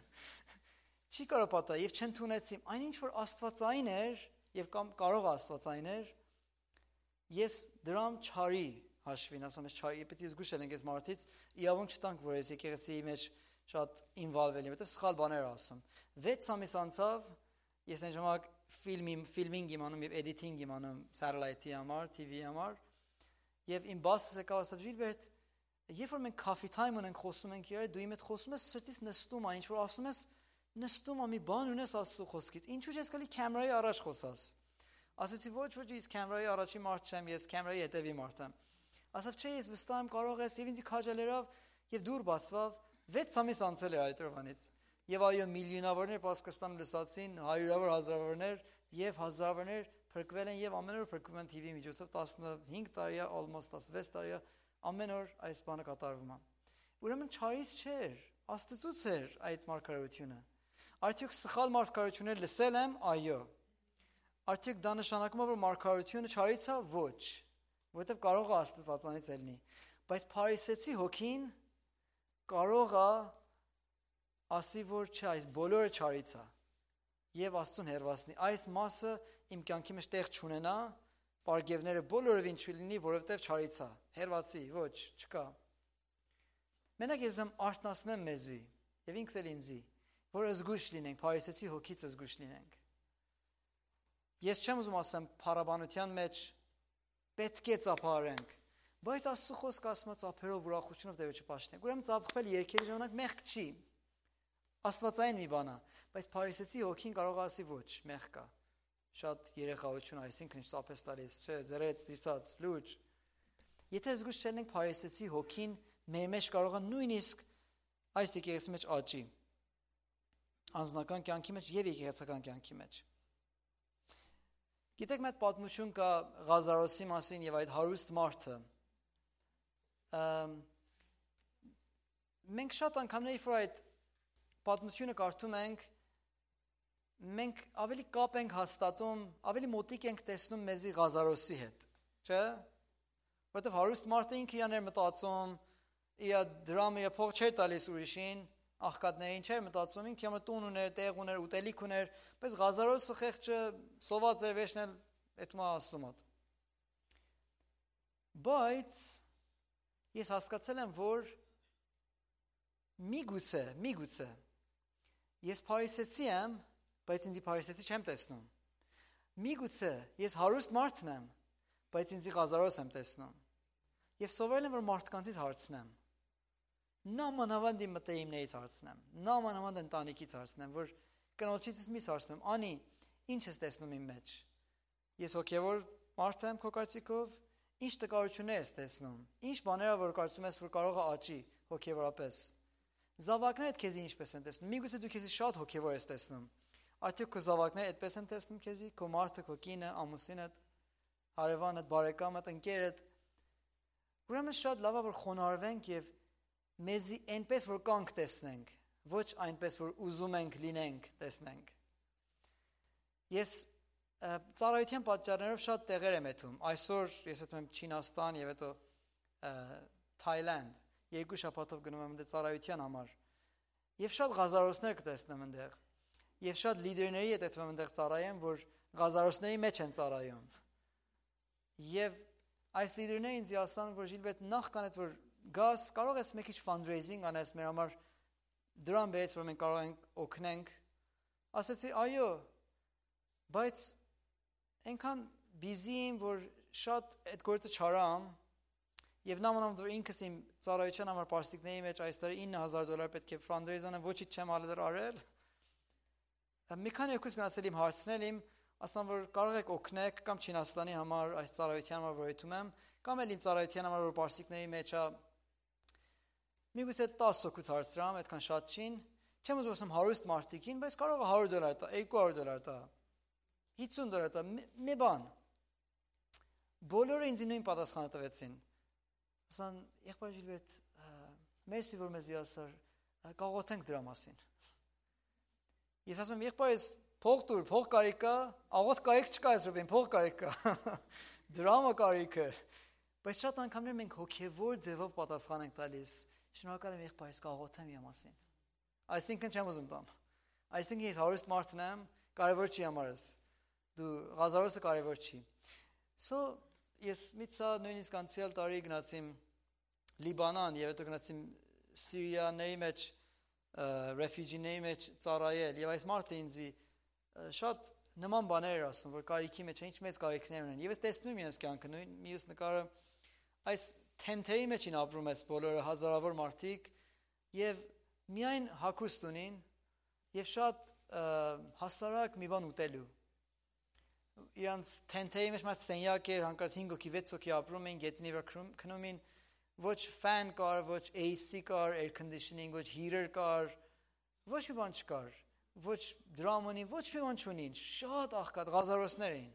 Speaker 1: Չի կարող պատա եւ չընդունեցիմ, այնինչ որ աստվածային էր եւ կամ կարող աստվածային էր, ես դրամ չարի հաշվին, ասում ես չարի, պետք է զգուշ ենք այս մարդից, իավուն չտանք, որ ես եկեղեցիի մեջ շատ ինվոլվել եմ, որտեղ սխալ բաներ ասում։ վեց ամիս անցավ, ես այն ժամանակ ֆիլմի ֆիլմինգ իմանում եւ էդիտինգ իմանում satellite-ի համար, T V-ի համար, եւ իմ բասը եկավ ասավ Ժիլբերտ, երբ որ մենք coffee time ունենք, խոսում ենք իրար, դու իմ հետ խոսում ես, սրտից նստում ա, ինչ որ ասում ես, նստում ա մի բան ունես Աստծո խոսքից։ Ինչու՞ ես գալի կամերայի առաջ խոսաս։ Ասացի ոչ, ոչ, ես կամերայի առաջի մարդ չեմ, ես կամերայի հետևի մարդ եմ։ Ասավ չէ, ես վստահ եմ կարող ես եւ ինձ քաջալերավ եւ դուր բացվավ վեց ամիս անցել էր այդ օրվանից։ Եվ այո, միլիոնավորներ Պասկաստան լսացին, հարյուրավոր հազարավորներ եւ հազարավորներ փրկվել են եւ ամեն օր փրկվում են T V-ի միջոցով տասնհինգ տարի, almost տասնվեց տարի, ամեն օր այս բանը կատարվում է։ Ուրեմն չարից չէր, Աստծուց էր այդ մարգարեությունը։ Արդյոք սխալ մարգարեություններ լսել եմ, այո։ Արդյոք դա նշանակում է, որ մարգարեությունը չարից է, ոչ, որովհետև կարող է աստվածանից ելնի։ Բայց փարիսեցի հոգին կարող է ասի, որ չէ, այս բոլորը չարից է եւ Աստծուն հերվասնի։ Այս մասը իմ կյանքի մեջ տեղ չունենա, պարգևները բոլորովին չլինի, որովհետև չարից է։ Հերվասի, ոչ, չկա։ Մենակ ես եմ արթնացնեմ մեզի եւ ինքս էլ ինձի, որ զգուշ լինենք, փարիսեցի հոգից զգուշ լինենք։ Ես չեմ ուզում ասեմ փառաբանության մեջ պետք է ծափարենք, բայց Աստծո խոսքը ասում է ծափերով ուրախությունով Տերը չպաշտենք։ Ուրեմն ծափվել երկերի ժամանակ մեղք չի։ Աստվածային մի բան է, բայց փարիսեցի հոգին կարող է ասի ոչ, մեղք կա։ Շատ երեխայություն, այսինքն ինչ ծափես տալիս, չէ, ձերետ, դիսած, լուրջ։ Եթե զգուշ չլինենք, փարիսեցի հոգին մեր մեջ կարող է նույնիսկ այս եկեղեցի մեջ աճի։ Անձնական կյանքի մեջ եւ եկեղեցական կյանքի մեջ։ Գիտեք, մեծ պատմություն կա Ղազարոսի մասին եւ այդ հարուստ մարդը։ Մենք շատ անգամներ երբ որ այդ պատմությունը կարդում ենք, մենք ավելի կապ ենք հաստատում, ավելի մոտիկ ենք տեսնում մեզի Ղազարոսի հետ, չէ՞։ Որտեւ հարուստ մարդը ինքը իրան էր մտածում, իր դրամը իր փող չէր տալիս ուրիշին, աղքատներին չէր մտածում, ինքը իր տուն ուներ, տեղ ուներ, ուտելիք ուներ, բայց Ղազարոսը խեղճը սոված էր վերջնել այդ մա ասում at։ Բայց ես հասկացել եմ, որ միգուցե, միգուցե ես փարիսեցի եմ, բայց ինձ փարիսեցի չեմ տեսնում։ Միգուցե ես հարուստ մարդն եմ, բայց ինձ Ղազարոս եմ տեսնում։ Եվ սովորել եմ, որ մարդկանցից հարցնեմ։ Նամանավանդ իմ մտերիմներից հարցնեմ, նամանավանդ ընտանիքից հարցնեմ, որ կնոջից միս հարցնում եմ, անի, ինչ ես տեսնում իմ մեջ։ Ես հոգևոր մարդ եմ քո կարծիքով, ինչ տկարություններ ես տեսնում, ինչ բաներ որ կարծում ես, որ կարող է աճի հոգևորապես։ Զավակներդ քեզի ինչպես են տեսնում։ Միգուցե դու քեզի շատ հոգևոր ես տեսնում։ Արդյոք քո զավակները այդպես են տեսնում քեզի, քո մարդը, քո կինը, ամուսինդ, հարևանդ, բարեկամդ, ընկերդ։ Ուրեմն շատ լավ է որ խոնարհվենք եւ մեզի այնպես որ կանք տեսնենք, ոչ այնպես որ ուզում ենք լինենք տեսնենք։ Ես ծառայության պատճառներով շատ տեղեր եմ եթում։ Այսօր ես եթում եմ Չինաստան եւ հետո Թայլանդ։ Երկու շաբաթով գնում եմ այնտեղ ծառայության համար։ Եվ շատ ղազարոսներ կտեսնեմ այնտեղ։ Եվ շատ լիդերների հետ եթում եմ այնտեղ ծառայեմ, որ ղազարոսների մեջ են ծառայում։ Եվ այս լիդերները ինձ ասան, որ Ժիլբերտ նախքան այդ որ գաս, կարող ես մի քիչ fundraising անես մեր համար դրան բերես, որ մենք կարող ենք օգնենք։ Ասացի, այո, բայց այնքան բիզի եմ, որ շատ այդ գործը չարամ, եւ նամանամ որ ինքս իմ ծառայության համար պարսիկների մեջ այս տարի ինը հազար դոլար պետք է fundraise-անը ոչինչ չեմ ալել արել։ Մի քանի եկուս գնացել իմ հարցնել իմ, ասամ որ կարող եք օգնեք կամ Չինաստանի համար այս ծառայության համար որ եթում եմ, կամ էլ իմ ծառայության համար որ պարսիկների մեջ է միգուցե տասը հոգուց հարցրամ, այդքան շատ չին, չեմ ուզում ասեմ հարուստ մարդիկին, բայց կարող է հարյուր դոլար տա, երկու հարյուր դոլար տա, հիսուն դոլար տա, մի բան։ Բոլորը ինձ նույն պատասխանը տվեցին։ Ասան, եղբայր Ժիլբերտ, մերսի որ մեզի ասար, կաղոթենք դրա մասին։ Ես ասում եմ, եղբայր, փող տուր, փող կարիք կա, աղոթ կարիք չկա, այս ռոպին, փող կարիք կա։ Դրամա կարիքը։ Բայց շատ անգամներ մենք հոգևոր ձևով պատասխան ենք տալիս։ Շնորհակալ եմ եղբայր, կաղոթեմ իմ մասին։ Այսինքն չեմ ուզում տամ։ Այսինքն ես հարուստ մարդն եմ, կարևոր չի համարս։ Դու ղազարոսը կարևոր չի։ So ես միցա նույնիսկ անցյալ տարի գնացիմ Լիբանան եւ հետո գնացիմ Սիրիաների մեջ ռեֆյուջիների մեջ ծառայել եւ այս մարդը ինձ շատ նման բաներ ասում որ կարիքի մեջ ինչ մեծ կարիքներ ունեն եւ ես տեսնում եմ իրենց կյանքը նույն մյուս նկարը այս թենթերի մեջ են ապրում ես բոլորը հազարավոր մարդիկ եւ միայն հագուստ ունին եւ շատ հասարակ մի բան ուտելու իրանց թենթերի մեջ մաս սենյակ էր հանկարծ հինգ հոգի վեց հոգի ապրում էին գետնի վրա քնում էին ոչ ֆան կար ոչ A C կար air conditioning ոչ heater կար ոչ մի բան չկար ոչ դրամոնի ոչ մի բան չունին շատ աղքատ ղազարոսներ էին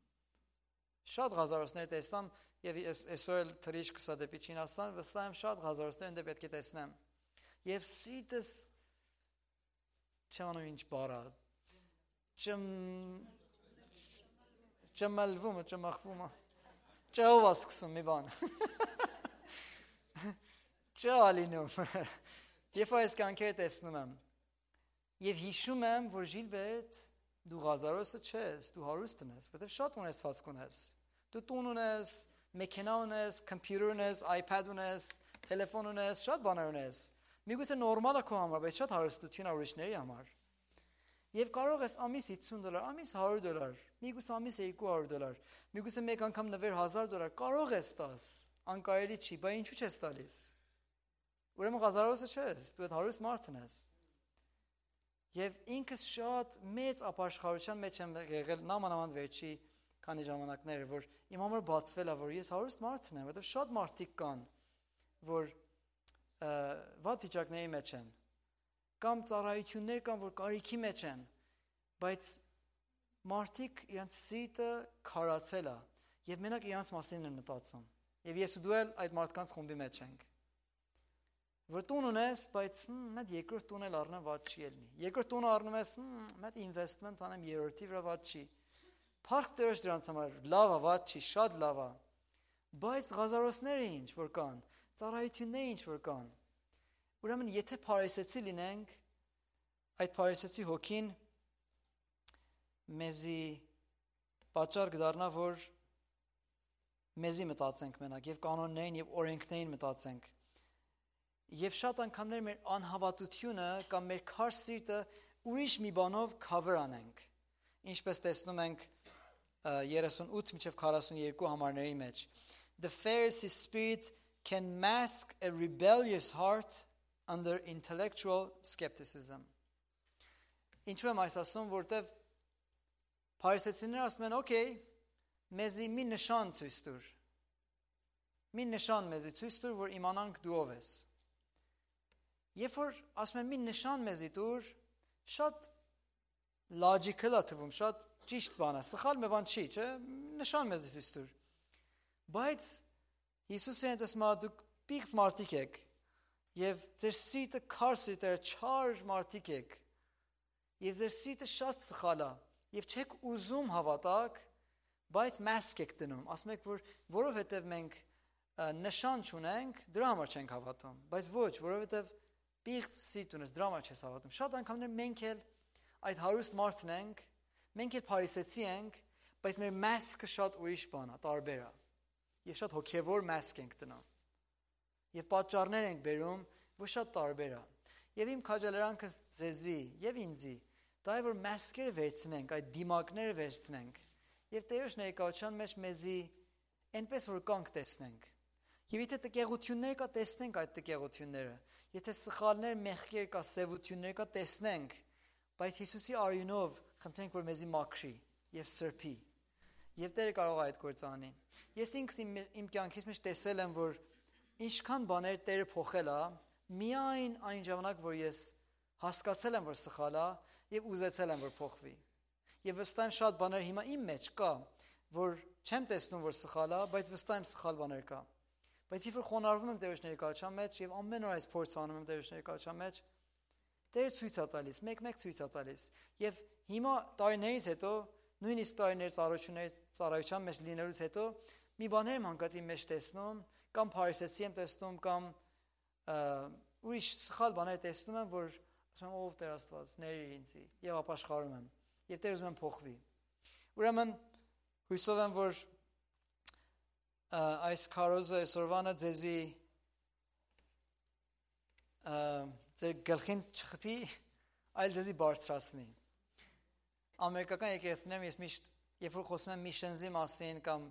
Speaker 1: շատ ղազարոսներ տեսամ եւ այսօր թրիչ կսա դեպի Չինաստան վստահ եմ շատ ղազարոսներ ընդ պետք է տեսնեմ եւ սիտս չանում ինչ բարա չմ չմալվում չմախվում չով ասկսում մի բան չալինում եւ այս կանքերը տեսնում եմ եւ հիշում եմ որ Ժիլբերտ դու ղազարոսը չես դու հարուստ ես որտեվ շատ ունեցված կունես դու տուն ունես մեքենա ունես կոմպյուտեր ունես iPad ունես տելեֆոն ունես շատ բաներ ունես միգուցե նորմալ է քո համար բայց շատ հարստություն է ուրիշների համար եւ կարող ես ամիս հիսուն դոլար ամիս հարյուր դոլար միգուցե ամիս երկու հարյուր դոլար միգուցե մեկ անգամ նվեր հազար դոլար կարող ես տաս անկարելի չի բայց ինչու՞ չես տալիս ուրեմն ղազարոսը չես դու այդ հարուստ մարդն ես եւ ինքս շատ մեծ ապաշխարության մեջ եմ եղել նամանավանդ վերջի քանի ժամանակները որ իմ համար բացվել է որ ես հարուստ մարդն եմ որովհետեւ շատ մարդիկ կան որ վատ վիճակների մեջ են կամ ծառայություններ կան որ կարիքի մեջ են բայց մարդիկ իրենց սիրտը քարացել է եւ մենակ իրենց մասին են մտածում եւ ես ու դու էլ այդ մարդկանց խումբի մեջ ենք որ տուն ունես, բայց մեծ երկրորդ տուն էլ առնեմ ված չի ելնի։ Երկրորդ տունը առնում ես, մեծ ինվեստմենտ անեմ երրորդի վրա ված չի։ Փառք Տերոջ դրանց համար լավ է, ված չի, շատ լավ է։ Բայց ղազարոսները ինչ որ կան, ծառայությունները ինչ որ կան։ Ուրեմն եթե փարիսեցի լինենք, այդ փարիսեցի հոգին մեզի պատճառ կդառնա, որ մեզի մտածենք մենակ եւ կանոններին եւ օրենքներին մտածենք։ Եվ շատ անգամներ մեր անհավատությունը կամ մեր քար սիրտը ուրիշ մի բանով cover անենք։ Ինչպես տեսնում ենք երեսունութ մինչև քառասունյոթ համարների մեջ. The Pharisee spirit can mask a rebellious heart under intellectual skepticism. Ինչու եմ այս ասում, որտեվ փարիսեցիները ասում են, «Okay, մեզի մի նշան ցույց տուր։ Մի նշան մեզի ցույց տուր, որ իմանանք դու ով ես»։ Երբ որ ասում եմ մի նշան մեզի դուր, շատ logical է թվում, շատ ճիշտ բան է, սխալ մի բան չի, չէ՞, նշան մեզի ցույց տուր։ Բայց Հիսուսը ընդդեմ դուք պիղծ մարդիկ եք եւ ձեր սիրտը քար սիրտերը չար մարդիկ եք։ Եվ ձեր սիրտը շատ սխալ է եւ չեք ուզում հավատաք, բայց մասկ եք դնում։ Ասում եք, որ որովհետեւ մենք նշան չունենք, դրա համար չենք հավատում, բայց ոչ, որովհետեւ պիղծ սիրտ ունես, դրա համար չես հավատում։ Շատ անգամներ մենք էլ այդ հարուստ մարդն ենք, մենք էլ փարիսեցի ենք, բայց մեր մասկը շատ ուրիշ բան է, տարբեր է։ Եվ շատ հոգևոր մասկ ենք դնում։ Եվ պատճառներ ենք բերում, որ շատ տարբեր է։ Եվ իմ քաջալերանքը ձեզի եւ ինձի, դա է որ մասկերը վերցնենք, այդ դիմակները վերցնենք եւ Տերոջ ներկայության մեջ մեզի այնպես որ կանք տեսնենք։ Եվ եթե տկեղություններ կա, տեսնենք այդ տկեղությունները։ Եթե սխալներ, մեղքեր կա, սևություններ կա, տեսնենք, բայց Հիսուսի արյունով խնդրենք, որ մեզի մաքրի եւ սրբի։ Եվ Տերը կարող է այդ գործը անի։ Ես ինքս իմ, իմ կյանքից մեջ տեսել եմ, որ ինչքան բաներ Տերը փոխել է, միայն այն ժամանակ, որ ես հասկացել եմ, որ սխալ է եւ ուզեցել եմ, որ փոխվի։ Եվ վստահ եմ շատ բաներ հիմա իմ մեջ կա, որ չեմ տեսնում, որ սխալ է, բայց վստահ եմ սխալ բաներ կա։ Բայց երբ որ խոնարհվում եմ Տերոջ ներկայության մեջ եւ ամեն օր այս փորձը անում եմ Տերոջ ներկայության մեջ, Տերը ցույց է տալիս, մեկ-մեկ ցույց է տալիս։ Եվ հիմա տարիներից հետո, նույնիսկ տարիներ ծառայություններից ծառայության մեջ լինելուց հետո, մի բաներ եմ հանկարծ իմ մեջ տեսնում, կամ փարիսեցի եմ տեսնում, կամ ուրիշ սխալ բաներ տեսնում եմ, որ ասում եմ, ով Տեր Աստված, ներիր ինձի, եւ ապաշխարում եմ, եւ Տեր ուզում եմ փոխվի։ Ուրեմն հույսով եմ, որ այս քարոզը այսօրվանը ձեզի ձեր գլխին չխփի, այլ ձեզի բարձրացնի։ Ամերիկական եկեղեցիներում ես միշտ, երբ որ խոսում եմ Միշենզի մասին կամ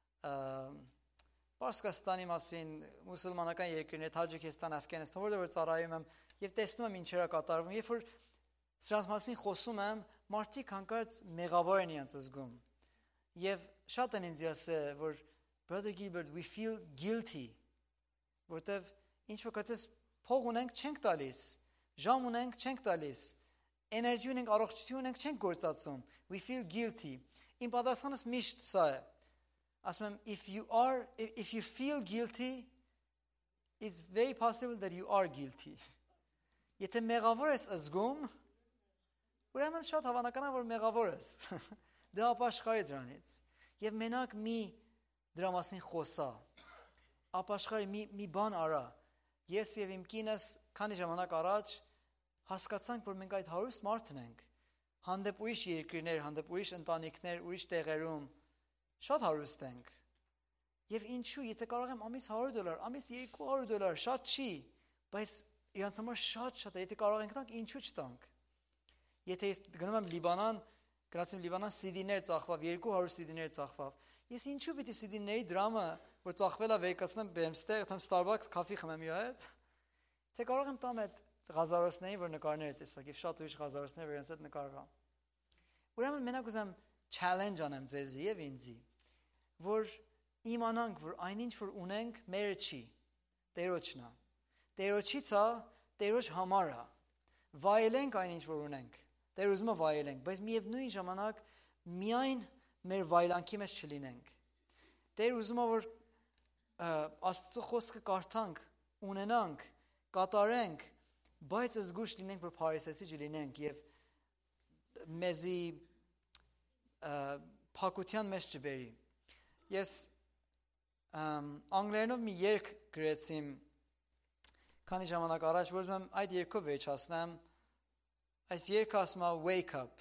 Speaker 1: Պարսկաստանի մասին, մուսուլմանական երկրներ, Թաջիկստան, Աֆղանստան, որտեղ որ ծառայում եմ եւ տեսնում եմ ինչեր է կատարվում, երբ որ սրանց մասին խոսում եմ, մարդիկ հանկարծ մեղավոր են իրենց զգում։ Եվ շատ են ինձ ասել, որ Brother Gilbert, we feel guilty, որտեղ ինչ որ կտես փող ունենք չենք տալիս, ժամ ունենք չենք տալիս, էներգի ունենք, առողջություն ունենք չենք գործածում, we feel guilty։ Իմ պատասխանս միշտ սա է։ Ասում եմ, if you are if, if you feel guilty, it's very possible that you are guilty։ Եթե մեղավոր ես զգում, ուրեմն շատ հավանական է որ մեղավոր ես։ Դե ապաշխարի դրանից։ Եվ մենակ մի դրա մասին խոսա։ Ապաշխարի մի մի բան արա։ Ես եւ իմ կինս քանի ժամանակ առաջ հասկացանք, որ մենք այդ հարուստ մարդն ենք։ Հանդեպ ուրիշ երկրներ, հանդեպ ուրիշ ընտանիքներ, ուրիշ տեղերում շատ հարուստ ենք։ Եվ ինչու, եթե կարող եմ ամիս հարյուր դոլար, ամիս երկու հարյուր դոլար, շատ չի, բայց իրանց համար շատ-շատ է, եթե կարող ենք տանք, ինչու չտանք։ Եթե ես գնում եմ Լիբանան, գնացím Լիբանան սի դի-ներ ծախվավ, երկու հարյուր սի դի-ներ ծախվավ։ Ես ինչու պիտի սի դի-ների դրամը, որ ծախվել է վերկացնեմ բեմստեղ, կամ Starbucks կաֆի խմեմ իր հետ, թե կարող եմ տամ այդ Ղազարոսներին, որ նկարները տեսակ, եւ շատ ուրիշ Ղազարոսներ որ իրենց հետ նկարվա։ Ուրեմն մենակ ուզեմ challenge անեմ ձեզի եւ ինձի, որ իմանանք, որ այնինչ որ ունենք, մերը չի, Տերոջն է։ Տերոջից է, Տերոջ համար է։ Վայելենք այնինչ որ ունենք։ Տեր ուզում է վայելենք, բայց միևնույն ժամանակ միայն մեր վայելանքի մեջ չլինենք։ Տեր ուզում է որ Աստծո խոսքը կարդանք, ունենանք, կատարենք, բայց զգուշ լինենք, որ փարիսեցի չլինենք եւ մեզի փակության մեջ չբերի։ Ես անգլերենով մի երգ գրեցի քանի ժամանակ առաջ, որ ուզում եմ այդ երգով վերջացնեմ։ Այս երգը ասում է wake up,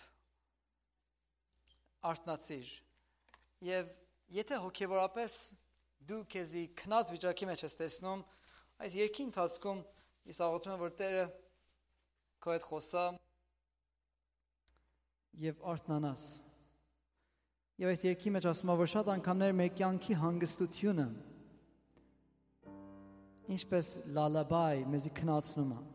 Speaker 1: արթնացիր։ Եվ եթե հոգևորապես դու քեզի քնած վիճակի մեջ ես տեսնում, այս երգի ընթացքում ես աղոթում եմ, որ Տերը քո հետ խոսա եւ արթնանաս։ Եվ այս երգի մեջ ասում է, որ շատ անգամներ մեր կյանքի հանգստությունը ինչպես լալաբայ մեզի քնացնում է։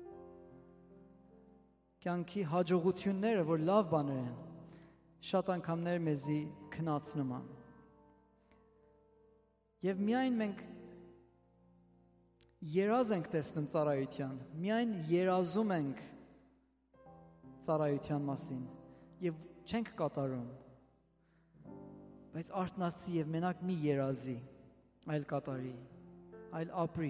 Speaker 1: Կյանքի հաջողությունները, որ լավ բաներ են, շատ անգամներ մեզի քնացնում են։ Եվ միայն մենք երազ ենք տեսնում ծառայության, միայն երազում ենք ծառայության մասին եւ չենք կատարում, բայց արթնացի եւ մենակ մի երազի, այլ կատարի, այլ ապրի.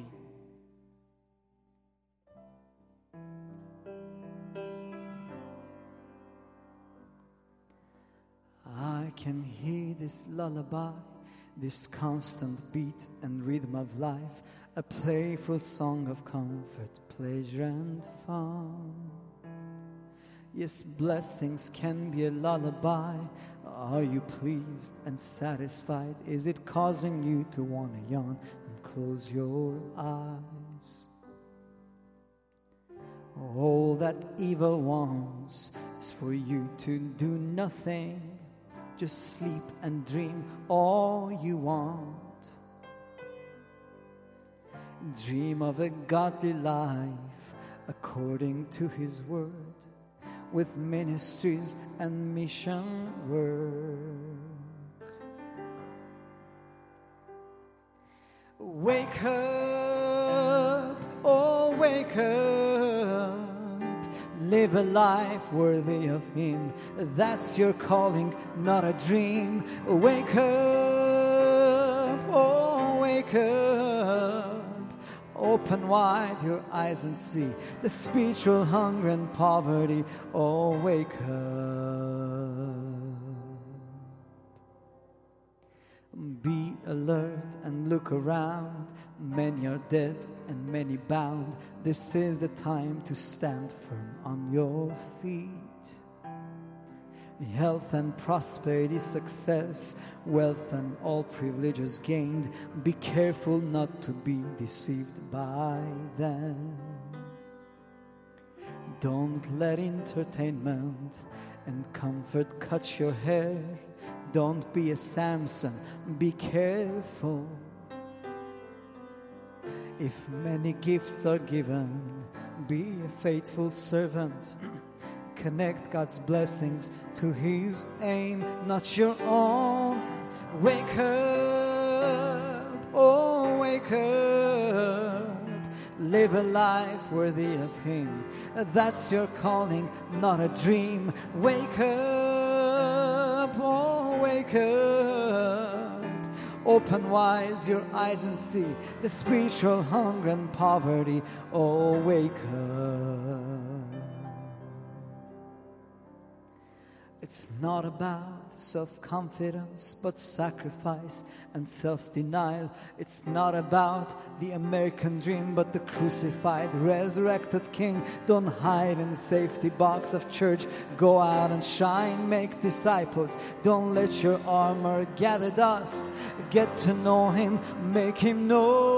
Speaker 1: I can hear this lullaby, this constant beat and rhythm of life, a playful song of comfort, pleasure and fun. Yes, blessings can be a lullaby. Are you pleased and satisfied? Is it causing you to want to yawn and close your eyes? All that evil wants is for you to do nothing. Just sleep and dream all you want. Dream of a godly life according to His word, with ministries and mission work. Wake up, oh wake up. Live a life worthy of Him. That's your calling, not a dream. Wake up, oh wake up. Open wide your eyes and see the spiritual hunger and poverty. Oh, wake up. Be alert and look around. Many are dead and many bound. This is the time to stand firm on your feet. Health and prosperity, success, wealth and all privileges gained. Be careful not to be deceived by them. Don't let entertainment and comfort cut your hair. Don't be a Samson, be careful. If many gifts are given, be a faithful servant. Connect God's blessings to His aim, not your own. Wake up, oh wake up. Live a life worthy of Him. That's your calling, not a dream. Wake up, oh wake up. Open wide your eyes and see the spiritual hunger and poverty. Oh, wake up. It's not about self-confidence, but sacrifice and self-denial. It's not about the American dream, but the crucified, resurrected King. Don't hide in the safety box of church. Go out and shine, make disciples. Don't let your armor gather dust. Get to know Him, make Him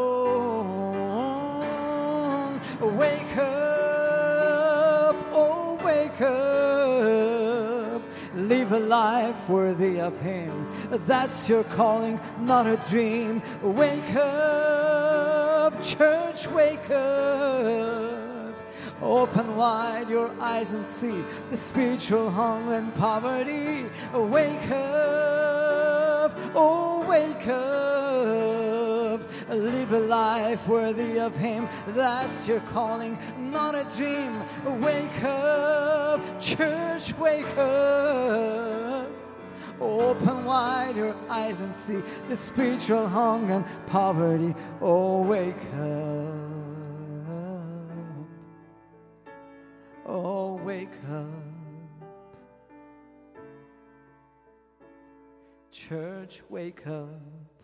Speaker 1: known. Wake up, oh wake up. Live a life worthy of Him. That's your calling, not a dream. Wake up, church, wake up. Open wide your eyes and see the spiritual hunger and poverty. Wake up, oh wake up. Live a life worthy of Him. That's your calling, not a dream. Wake up, church, wake up. Open wide your eyes and see the spiritual hunger and poverty. Oh, wake up. Oh, wake up. Church, wake up.